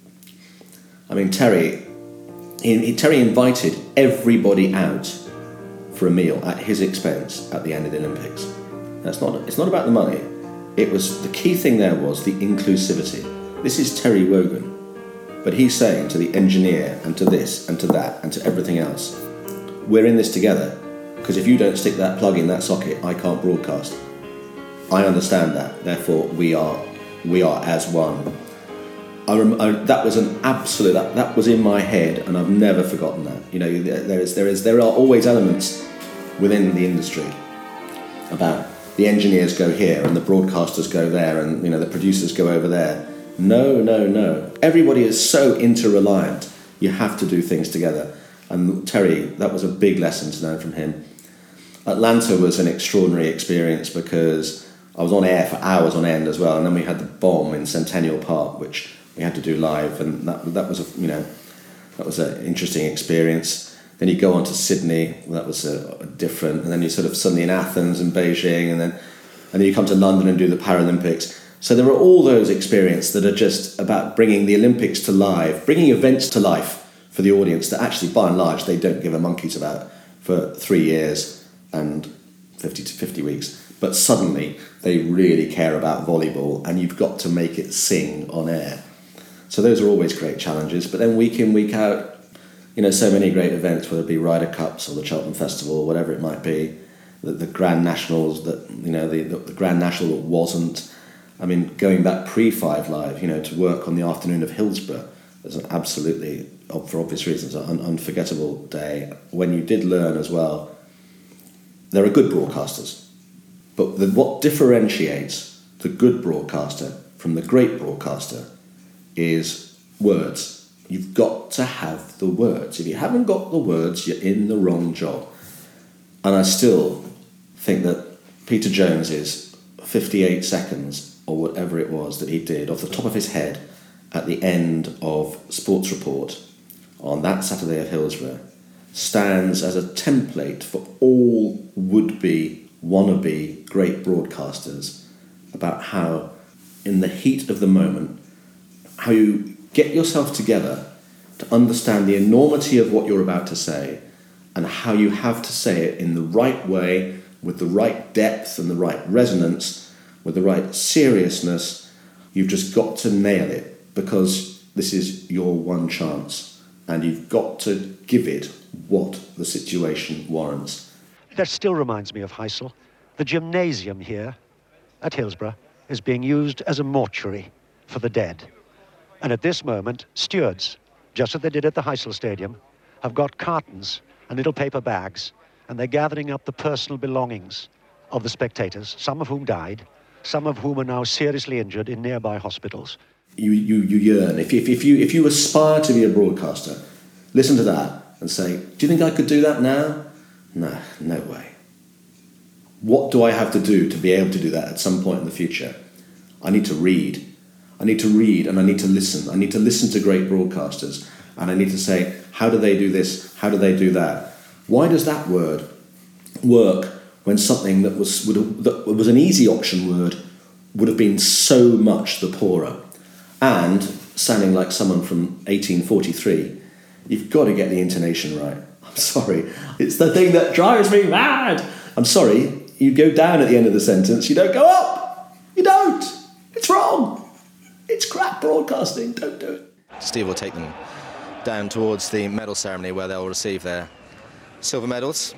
I mean, Terry, he, he, Terry invited everybody out for a meal at his expense at the end of the Olympics. That's not. It's not about the money. It was the key thing. There was the inclusivity. This is Terry Wogan. But he's saying to the engineer and to this and to that and to everything else, we're in this together, because if you don't stick that plug in that socket, I can't broadcast. I understand that. Therefore, we are we are as one. I, rem- I that was an absolute that, that was in my head, and I've never forgotten that. You know, there is there is there are always elements within the industry about the engineers go here and the broadcasters go there, and you know the producers go over there. No, no, no. Everybody is so interreliant. You have to do things together. And Terry, that was a big lesson to learn from him. Atlanta was an extraordinary experience because I was on air for hours on end as well, and then we had the bomb in Centennial Park, which we had to do live, and that that was a you know that was an interesting experience. Then you go on to Sydney, that was a, a different, and then you sort of suddenly in Athens and Beijing, and then and then you come to London and do the Paralympics. So there are all those experiences that are just about bringing the Olympics to life, bringing events to life for the audience that actually, by and large, they don't give a monkey's about for three years and fifty to fifty weeks. But suddenly they really care about volleyball, and you've got to make it sing on air. So those are always great challenges. But then week in, week out, you know, so many great events, whether it be Ryder Cups or the Cheltenham Festival or whatever it might be, the, the Grand Nationals that, you know, the, the, the Grand National that wasn't. I mean, going back pre-Five Live, you know, to work on the afternoon of Hillsborough was an absolutely, for obvious reasons, an unforgettable day. When you did learn as well, there are good broadcasters. But the, what differentiates the good broadcaster from the great broadcaster is words. You've got to have the words. If you haven't got the words, you're in the wrong job. And I still think that Peter Jones's fifty-eight seconds, or whatever it was that he did, off the top of his head, at the end of Sports Report on that Saturday at Hillsborough, stands as a template for all would-be, wannabe great broadcasters about how, in the heat of the moment, how you get yourself together to understand the enormity of what you're about to say and how you have to say it in the right way, with the right depth and the right resonance, with the right seriousness. You've just got to nail it, because this is your one chance, and you've got to give it what the situation warrants. That still reminds me of Heysel. The gymnasium here at Hillsborough is being used as a mortuary for the dead. And at this moment, stewards, just as they did at the Heysel Stadium, have got cartons and little paper bags, and they're gathering up the personal belongings of the spectators, some of whom died, some of whom are now seriously injured in nearby hospitals. You, you, you yearn. If, if, if, you, if you aspire to be a broadcaster, listen to that and say, do you think I could do that now? No, no way. What do I have to do to be able to do that at some point in the future? I need to read. I need to read and I need to listen. I need to listen to great broadcasters, and I need to say, how do they do this? How do they do that? Why does that word work when something that was would have, that was an easy option word would have been so much the poorer? And sounding like someone from eighteen forty-three, you've got to get the intonation right. I'm sorry. It's the thing that drives me mad. I'm sorry. You go down at the end of the sentence. You don't go up. You don't. It's wrong. It's crap broadcasting. Don't do it. Steve will take them down towards the medal ceremony where they'll receive their silver medals.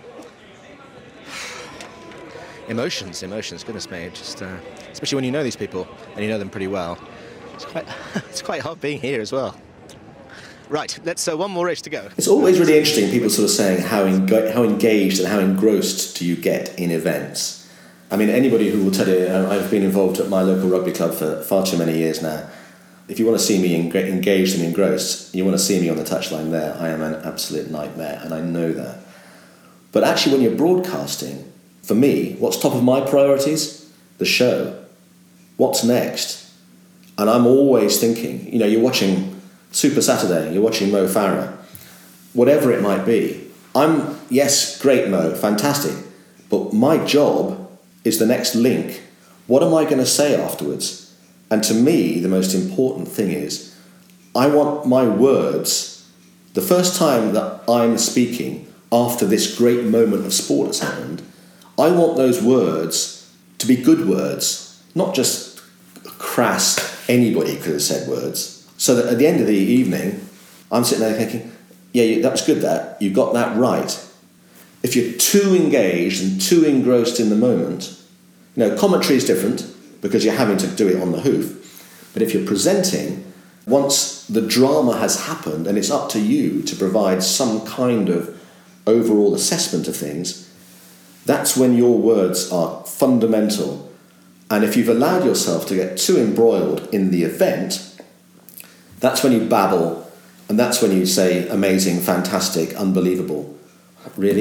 Emotions, emotions, goodness me. Just, uh, especially when you know these people and you know them pretty well. It's quite, it's quite hard being here as well. Right, let's uh, one more race to go. It's always really interesting, people sort of saying how enga- how engaged and how engrossed do you get in events. I mean, anybody who will tell you, I've been involved at my local rugby club for far too many years now. If you want to see me en- engaged and engrossed, you want to see me on the touchline there, I am an absolute nightmare, and I know that. But actually, when you're broadcasting, for me, what's top of my priorities? The show. What's next? And I'm always thinking, you know, you're watching Super Saturday, you're watching Mo Farah, whatever it might be. I'm, yes, great Mo, fantastic, but my job is the next link. What am I going to say afterwards? And to me, the most important thing is, I want my words, the first time that I'm speaking after this great moment of sport has happened, I want those words to be good words, not just crass, anybody could have said words. So that at the end of the evening, I'm sitting there thinking, yeah, that was good, that. You got that right. If you're too engaged and too engrossed in the moment, you know, commentary is different because you're having to do it on the hoof. But if you're presenting, once the drama has happened and it's up to you to provide some kind of overall assessment of things, that's when your words are fundamental. And if you've allowed yourself to get too embroiled in the event, that's when you babble, and that's when you say amazing, fantastic, unbelievable. Really?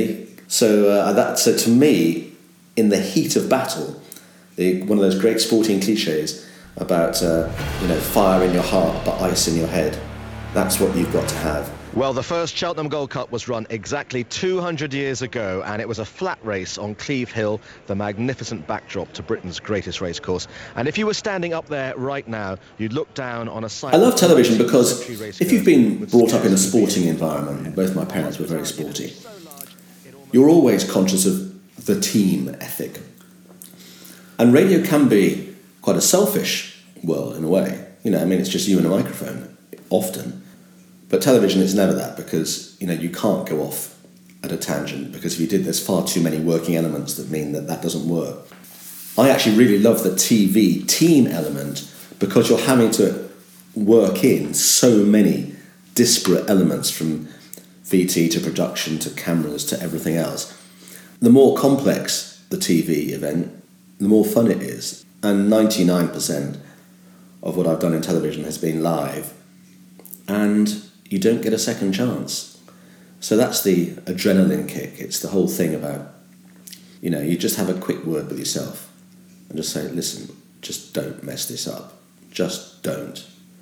So uh, that, so to me, in the heat of battle, the, one of those great sporting cliches about uh, you know, fire in your heart but ice in your head, that's what you've got to have. Well, the first Cheltenham Gold Cup was run exactly two hundred years ago, and it was a flat race on Cleve Hill, the magnificent backdrop to Britain's greatest racecourse. And if you were standing up there right now, you'd look down on a site... I love television because if you've been brought up in a sporting environment, both my parents were very sporty, you're always conscious of the team ethic. And radio can be quite a selfish world in a way. You know, I mean, it's just you and a microphone, often. But television is never that, because, you know, you can't go off at a tangent, because if you did, there's far too many working elements that mean that that doesn't work. I actually really love the T V team element, because you're having to work in so many disparate elements, from V T to production to cameras to everything else. The more complex the T V event, the more fun it is. And ninety-nine percent of what I've done in television has been live, and you don't get a second chance. So that's the adrenaline kick. It's the whole thing about, you know, you just have a quick word with yourself and just say, listen, just don't mess this up. Just don't.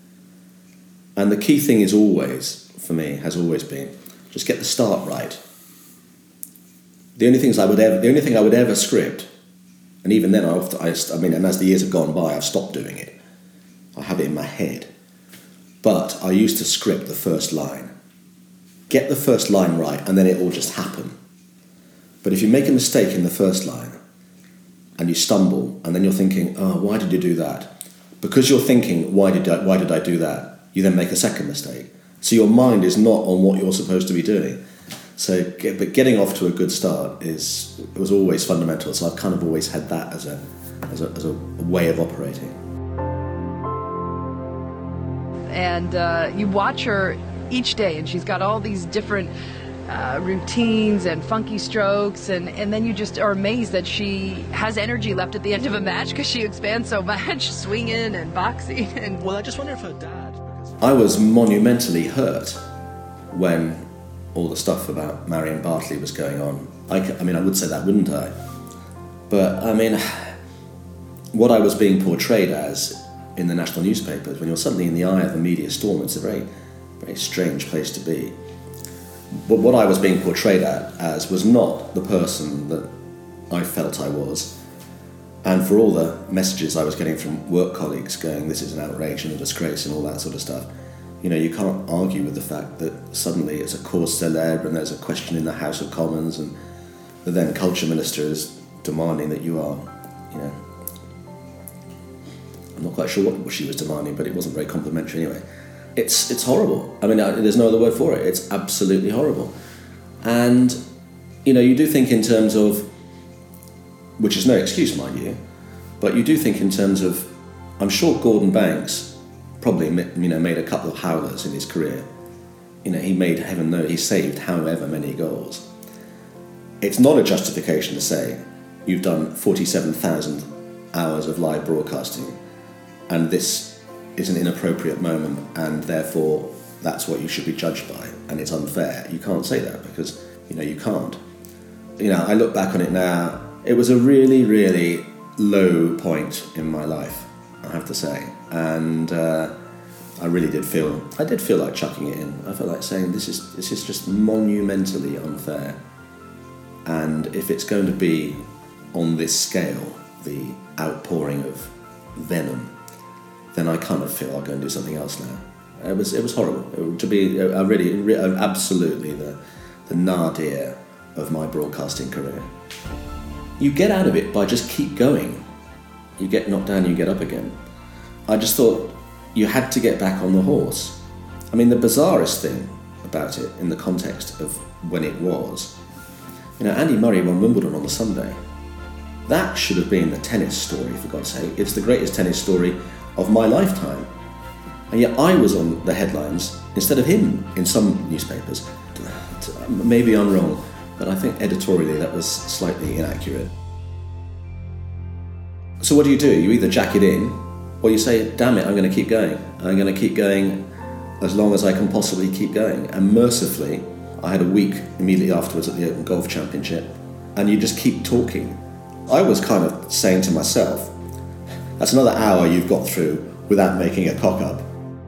And the key thing is always, for me, has always been, just get the start right. The only things I would ever, the only thing I would ever script, and even then, I, often, I, I mean, and as the years have gone by, I've stopped doing it. I have it in my head. But I used to script the first line. Get the first line right, and then it will just happen. But if you make a mistake in the first line, and you stumble, and then you're thinking, oh, why did you do that? Because you're thinking, why did I, why did I do that? You then make a second mistake. So your mind is not on what you're supposed to be doing. So, get, but getting off to a good start is it was always fundamental. So I've kind of always had that as a as a, as a way of operating. And uh, you watch her each day, and she's got all these different uh, routines and funky strokes, and, and then you just are amazed that she has energy left at the end of a match, because she expands so much, swinging and boxing. And well, I just wonder if her dad... I was monumentally hurt when all the stuff about Marion Bartley was going on. I, I mean, I would say that, wouldn't I? But, I mean, what I was being portrayed as in the national newspapers, when you're suddenly in the eye of the media storm, it's a very, very strange place to be. But what I was being portrayed at as was not the person that I felt I was. And for all the messages I was getting from work colleagues going, this is an outrage and a disgrace and all that sort of stuff, you know, you can't argue with the fact that suddenly it's a cause célèbre and there's a question in the House of Commons, and the then culture minister is demanding that you are, you know, I'm not quite sure what she was demanding, but it wasn't very complimentary anyway. It's it's horrible. I mean, there's no other word for it. It's absolutely horrible. And, you know, you do think in terms of, which is no excuse, mind you, but you do think in terms of, I'm sure Gordon Banks probably, you know, made a couple of howlers in his career. You know, he made, heaven knows, he saved however many goals. It's not a justification to say you've done forty-seven thousand hours of live broadcasting, and this is an inappropriate moment, and therefore that's what you should be judged by, and it's unfair. You can't say that, because, you know, you can't. You know, I look back on it now, it was a really, really low point in my life, I have to say, and uh, I really did feel, I did feel like chucking it in. I felt like saying, this is, this is just monumentally unfair, and if it's going to be on this scale, the outpouring of venom, then I kind of feel I'll go and do something else now. It was it was horrible. It, to be a really, absolutely the the nadir of my broadcasting career. You get out of it by just keep going. You get knocked down, you get up again. I just thought you had to get back on the horse. I mean, the bizarrest thing about it, in the context of when it was, you know, Andy Murray won Wimbledon on the Sunday. That should have been the tennis story, for God's sake. It's the greatest tennis story of my lifetime. And yet I was on the headlines instead of him in some newspapers. Maybe I'm wrong, but I think editorially that was slightly inaccurate. So what do you do? You either jack it in, or you say, damn it, I'm going to keep going. I'm going to keep going as long as I can possibly keep going. And mercifully, I had a week immediately afterwards at the Open Golf Championship, and you just keep talking. I was kind of saying to myself, that's another hour you've got through without making a cock-up.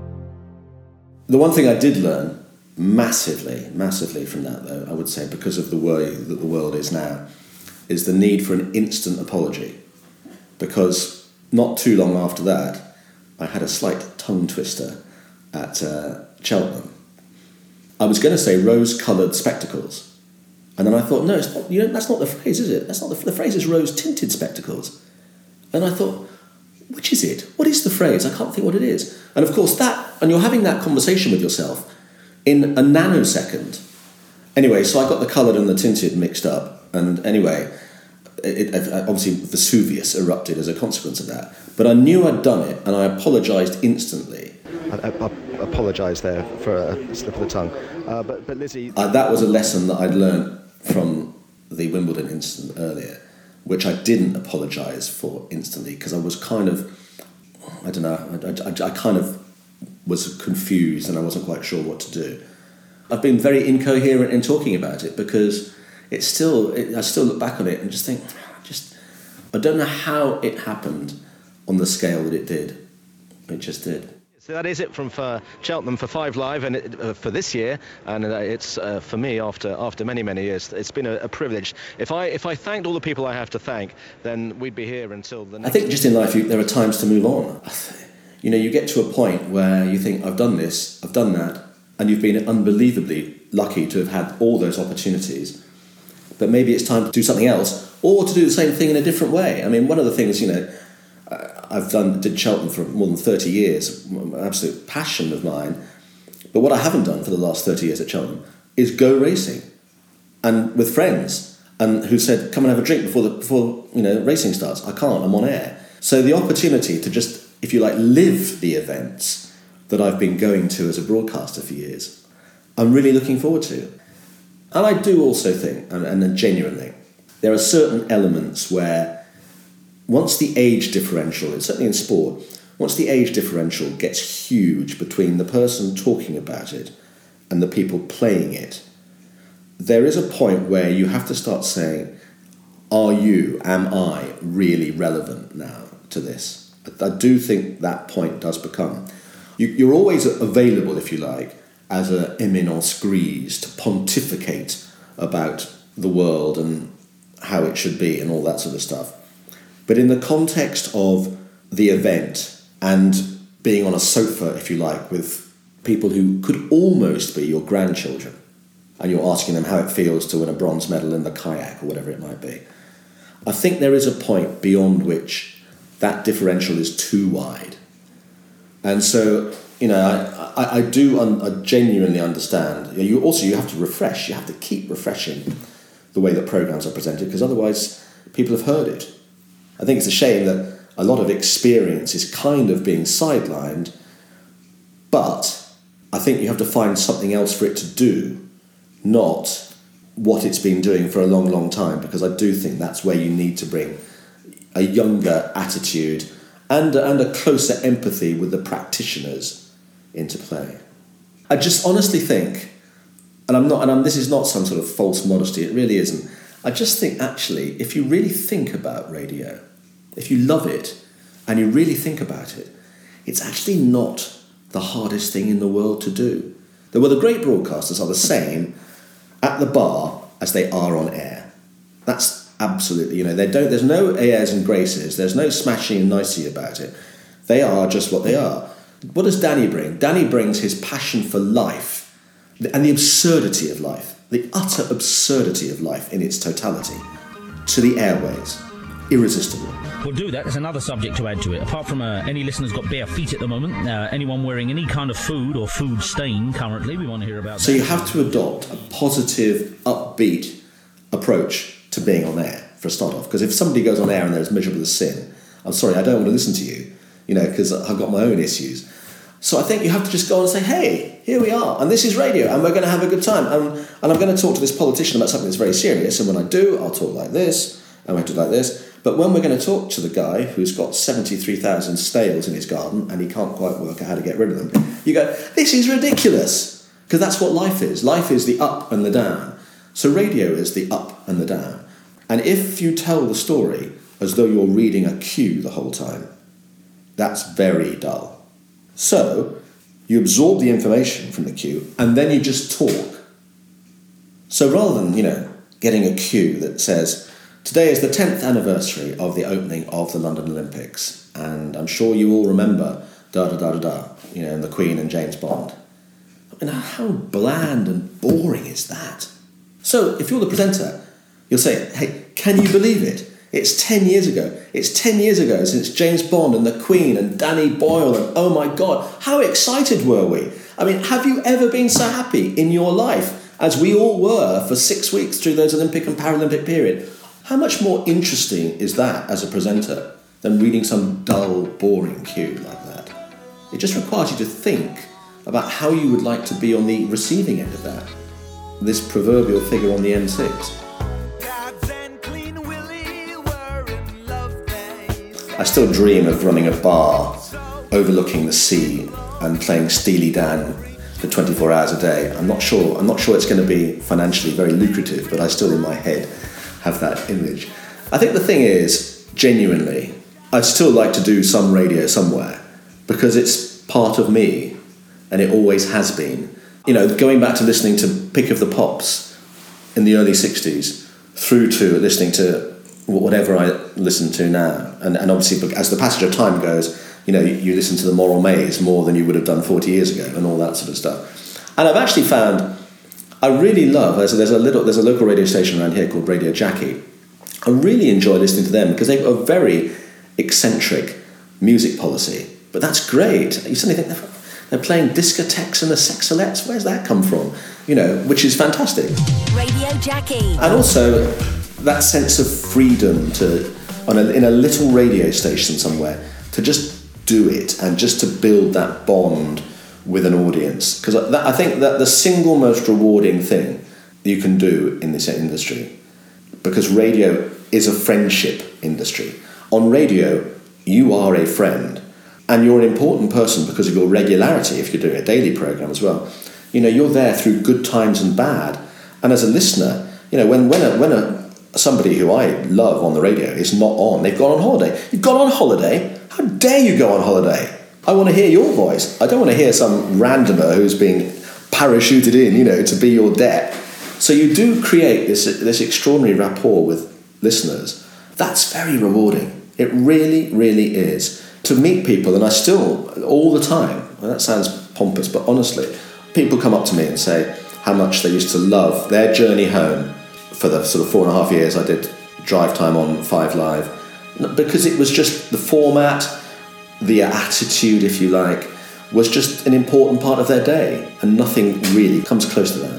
The one thing I did learn massively, massively from that, though, I would say, because of the way that the world is now, is the need for an instant apology. Because not too long after that, I had a slight tongue twister at uh, Cheltenham. I was going to say rose-coloured spectacles. And then I thought, no, it's not, you know, that's not the phrase, is it? That's not the, the phrase is rose-tinted spectacles. And I thought, which is it? What is the phrase? I can't think what it is. And of course that, and you're having that conversation with yourself in a nanosecond. Anyway, so I got the coloured and the tinted mixed up. And anyway, it, it, obviously Vesuvius erupted as a consequence of that. But I knew I'd done it, and I apologised instantly. I, I, I apologise there for a slip of the tongue. Uh, but, but Lizzie... Uh, that was a lesson that I'd learned from the Wimbledon incident earlier, which I didn't apologise for instantly, because I was kind of, I don't know, I, I, I kind of was confused and I wasn't quite sure what to do. I've been very incoherent in talking about it, because it's still, it, I still look back on it and just think, just, I don't know how it happened on the scale that it did. It just did. So that is it from for Cheltenham for Five Live, and it, uh, for this year, and uh, it's uh, for me after after many many years. It's been a, a privilege. If I if I thanked all the people I have to thank, then we'd be here until the next. I think just in life, you, there are times to move on. You know, you get to a point where you think, I've done this, I've done that, and you've been unbelievably lucky to have had all those opportunities. But maybe it's time to do something else, or to do the same thing in a different way. I mean, one of the things, you know, I've done did Cheltenham for more than thirty years, an absolute passion of mine. But what I haven't done for the last thirty years at Cheltenham is go racing, and with friends, and who said, come and have a drink before the before you know racing starts. I can't. I'm on air. So the opportunity to just, if you like, live the events that I've been going to as a broadcaster for years, I'm really looking forward to. And I do also think, and, and genuinely, there are certain elements where, once the age differential, and certainly in sport, once the age differential gets huge between the person talking about it and the people playing it, there is a point where you have to start saying, are you, am I really relevant now to this? I do think that point does become. You, you're always available, if you like, as an eminence grise to pontificate about the world and how it should be and all that sort of stuff. But in the context of the event and being on a sofa, if you like, with people who could almost be your grandchildren, and you're asking them how it feels to win a bronze medal in the kayak or whatever it might be, I think there is a point beyond which that differential is too wide. And so, you know, I, I, I do un, I genuinely understand. You, know, you also, you have to refresh, you have to keep refreshing the way that programmes are presented, because otherwise people have heard it. I think it's a shame that a lot of experience is kind of being sidelined, but I think you have to find something else for it to do, not what it's been doing for a long, long time, because I do think that's where you need to bring a younger attitude and, and a closer empathy with the practitioners into play. I just honestly think, and I'm not, and I'm, this is not some sort of false modesty, it really isn't, I just think actually, if you really think about radio, if you love it and you really think about it, it's actually not the hardest thing in the world to do. The, well, the great broadcasters are the same at the bar as they are on air. That's absolutely, you know, they don't. There's no airs and graces. There's no smashing and nicey about it. They are just what they are. What does Danny bring? Danny brings his passion for life and the absurdity of life, the utter absurdity of life in its totality, to the airways. Irresistible. We'll do that. There's another subject to add to it. Apart from uh, any listeners got bare feet at the moment, uh, anyone wearing any kind of food or food stain currently, we want to hear about so that. So you have to adopt a positive, upbeat approach to being on air, for a start off. Because if somebody goes on air and they're as miserable as sin, I'm sorry, I don't want to listen to you, you know, because I've got my own issues. So I think you have to just go and say, hey, here we are, and this is radio, and we're going to have a good time. And, and I'm going to talk to this politician about something that's very serious, and when I do, I'll talk like this, and we'll do like this. But when we're going to talk to the guy who's got seventy-three thousand snails in his garden and he can't quite work out how to get rid of them, you go, this is ridiculous. Because that's what life is. Life is the up and the down. So radio is the up and the down. And if you tell the story as though you're reading a cue the whole time, that's very dull. So you absorb the information from the cue and then you just talk. So rather than, you know, getting a cue that says, today is the tenth anniversary of the opening of the London Olympics, and I'm sure you all remember da-da-da-da-da, you know, and the Queen and James Bond. I mean, how bland and boring is that? So if you're the presenter, you'll say, hey, can you believe it? It's ten years ago. It's ten years ago since James Bond and the Queen and Danny Boyle, and oh my God, how excited were we? I mean, have you ever been so happy in your life as we all were for six weeks through those Olympic and Paralympic period? How much more interesting is that as a presenter than reading some dull, boring cue like that? It just requires you to think about how you would like to be on the receiving end of that. This proverbial figure on the M six. I still dream of running a bar overlooking the sea and playing Steely Dan for twenty-four hours a day. I'm not sure. I'm not sure it's going to be financially very lucrative, but I still, in my head, have that image. I think the thing is, genuinely, I'd still like to do some radio somewhere because it's part of me, and it always has been. You know, going back to listening to Pick of the Pops in the early sixties, through to listening to whatever I listen to now, and, and obviously as the passage of time goes, you know, you, you listen to the Moral Maze more than you would have done forty years ago, and all that sort of stuff. And I've actually found I really love. There's a, there's a little there's a local radio station around here called Radio Jackie. I really enjoy listening to them because they've got a very eccentric music policy. But that's great. You suddenly think they're, they're playing discotheques and the sexolettes. Where's that come from? You know, which is fantastic. Radio Jackie. And also that sense of freedom to, on a, in a little radio station somewhere, to just do it and just to build that bond with an audience. Because I think that the single most rewarding thing you can do in this industry, because radio is a friendship industry. On radio, you are a friend, and you're an important person because of your regularity, if you're doing a daily programme as well. You know, you're there through good times and bad. And as a listener, you know, when, when, a, when a, somebody who I love on the radio is not on, they've gone on holiday. You've gone on holiday? How dare you go on holiday? I want to hear your voice. I don't want to hear some randomer who's being parachuted in, you know, to be your debt. So you do create this, this extraordinary rapport with listeners. That's very rewarding. It really, really is. To meet people, and I still, all the time, well, that sounds pompous, but honestly, people come up to me and say how much they used to love their journey home for the sort of four and a half years I did drive time on Five Live, because it was just the format, the attitude, if you like, was just an important part of their day, and nothing really comes close to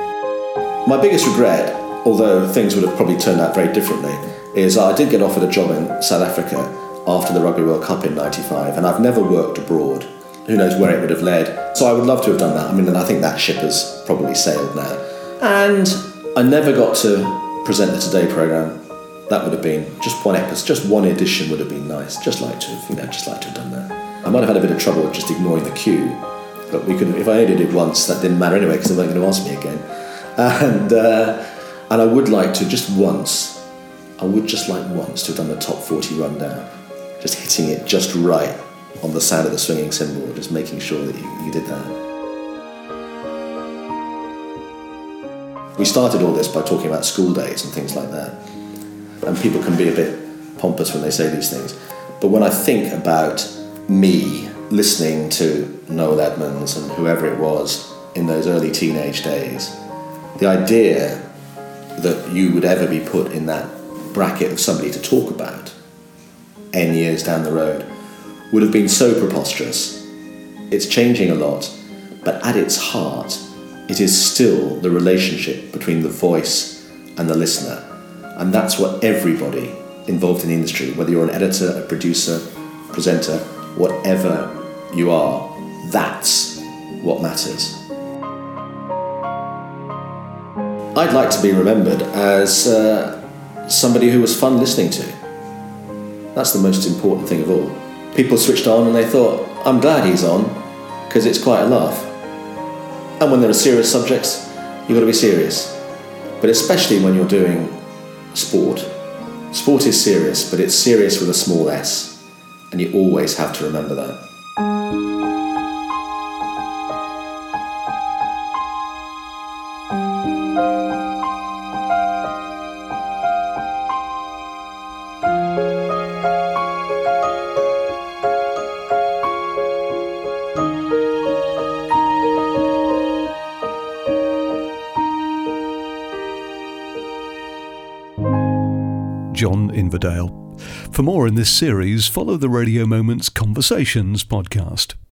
that. My biggest regret, although things would have probably turned out very differently, is I did get offered a job in South Africa after the Rugby World Cup in ninety-five, and I've never worked abroad. Who knows where it would have led. So I would love to have done that. I mean, and I think that ship has probably sailed now. And I never got to present the Today programme. That would have been just one episode, just one edition would have been nice. Just like to have, you know, just like to have done that. I might have had a bit of trouble with just ignoring the cue, but we could, if I only did it once, that didn't matter anyway because they weren't going to ask me again. And uh, and I would like to just once, I would just like once to have done the top forty rundown, just hitting it just right on the sound of the swinging cymbal, just making sure that you, you did that. We started all this by talking about school days and things like that. And people can be a bit pompous when they say these things. But when I think about me listening to Noel Edmonds and whoever it was in those early teenage days, the idea that you would ever be put in that bracket of somebody to talk about N years down the road would have been so preposterous. It's changing a lot, but at its heart, it is still the relationship between the voice and the listener. And that's what everybody involved in the industry, whether you're an editor, a producer, presenter, whatever you are, that's what matters. I'd like to be remembered as uh, somebody who was fun listening to. That's the most important thing of all. People switched on and they thought, I'm glad he's on, because it's quite a laugh. And when there are serious subjects, you've got to be serious. But especially when you're doing sport. Sport is serious, but it's serious with a small s. And you always have to remember that. John Inverdale. For more in this series, follow the Radio Moments Conversations podcast.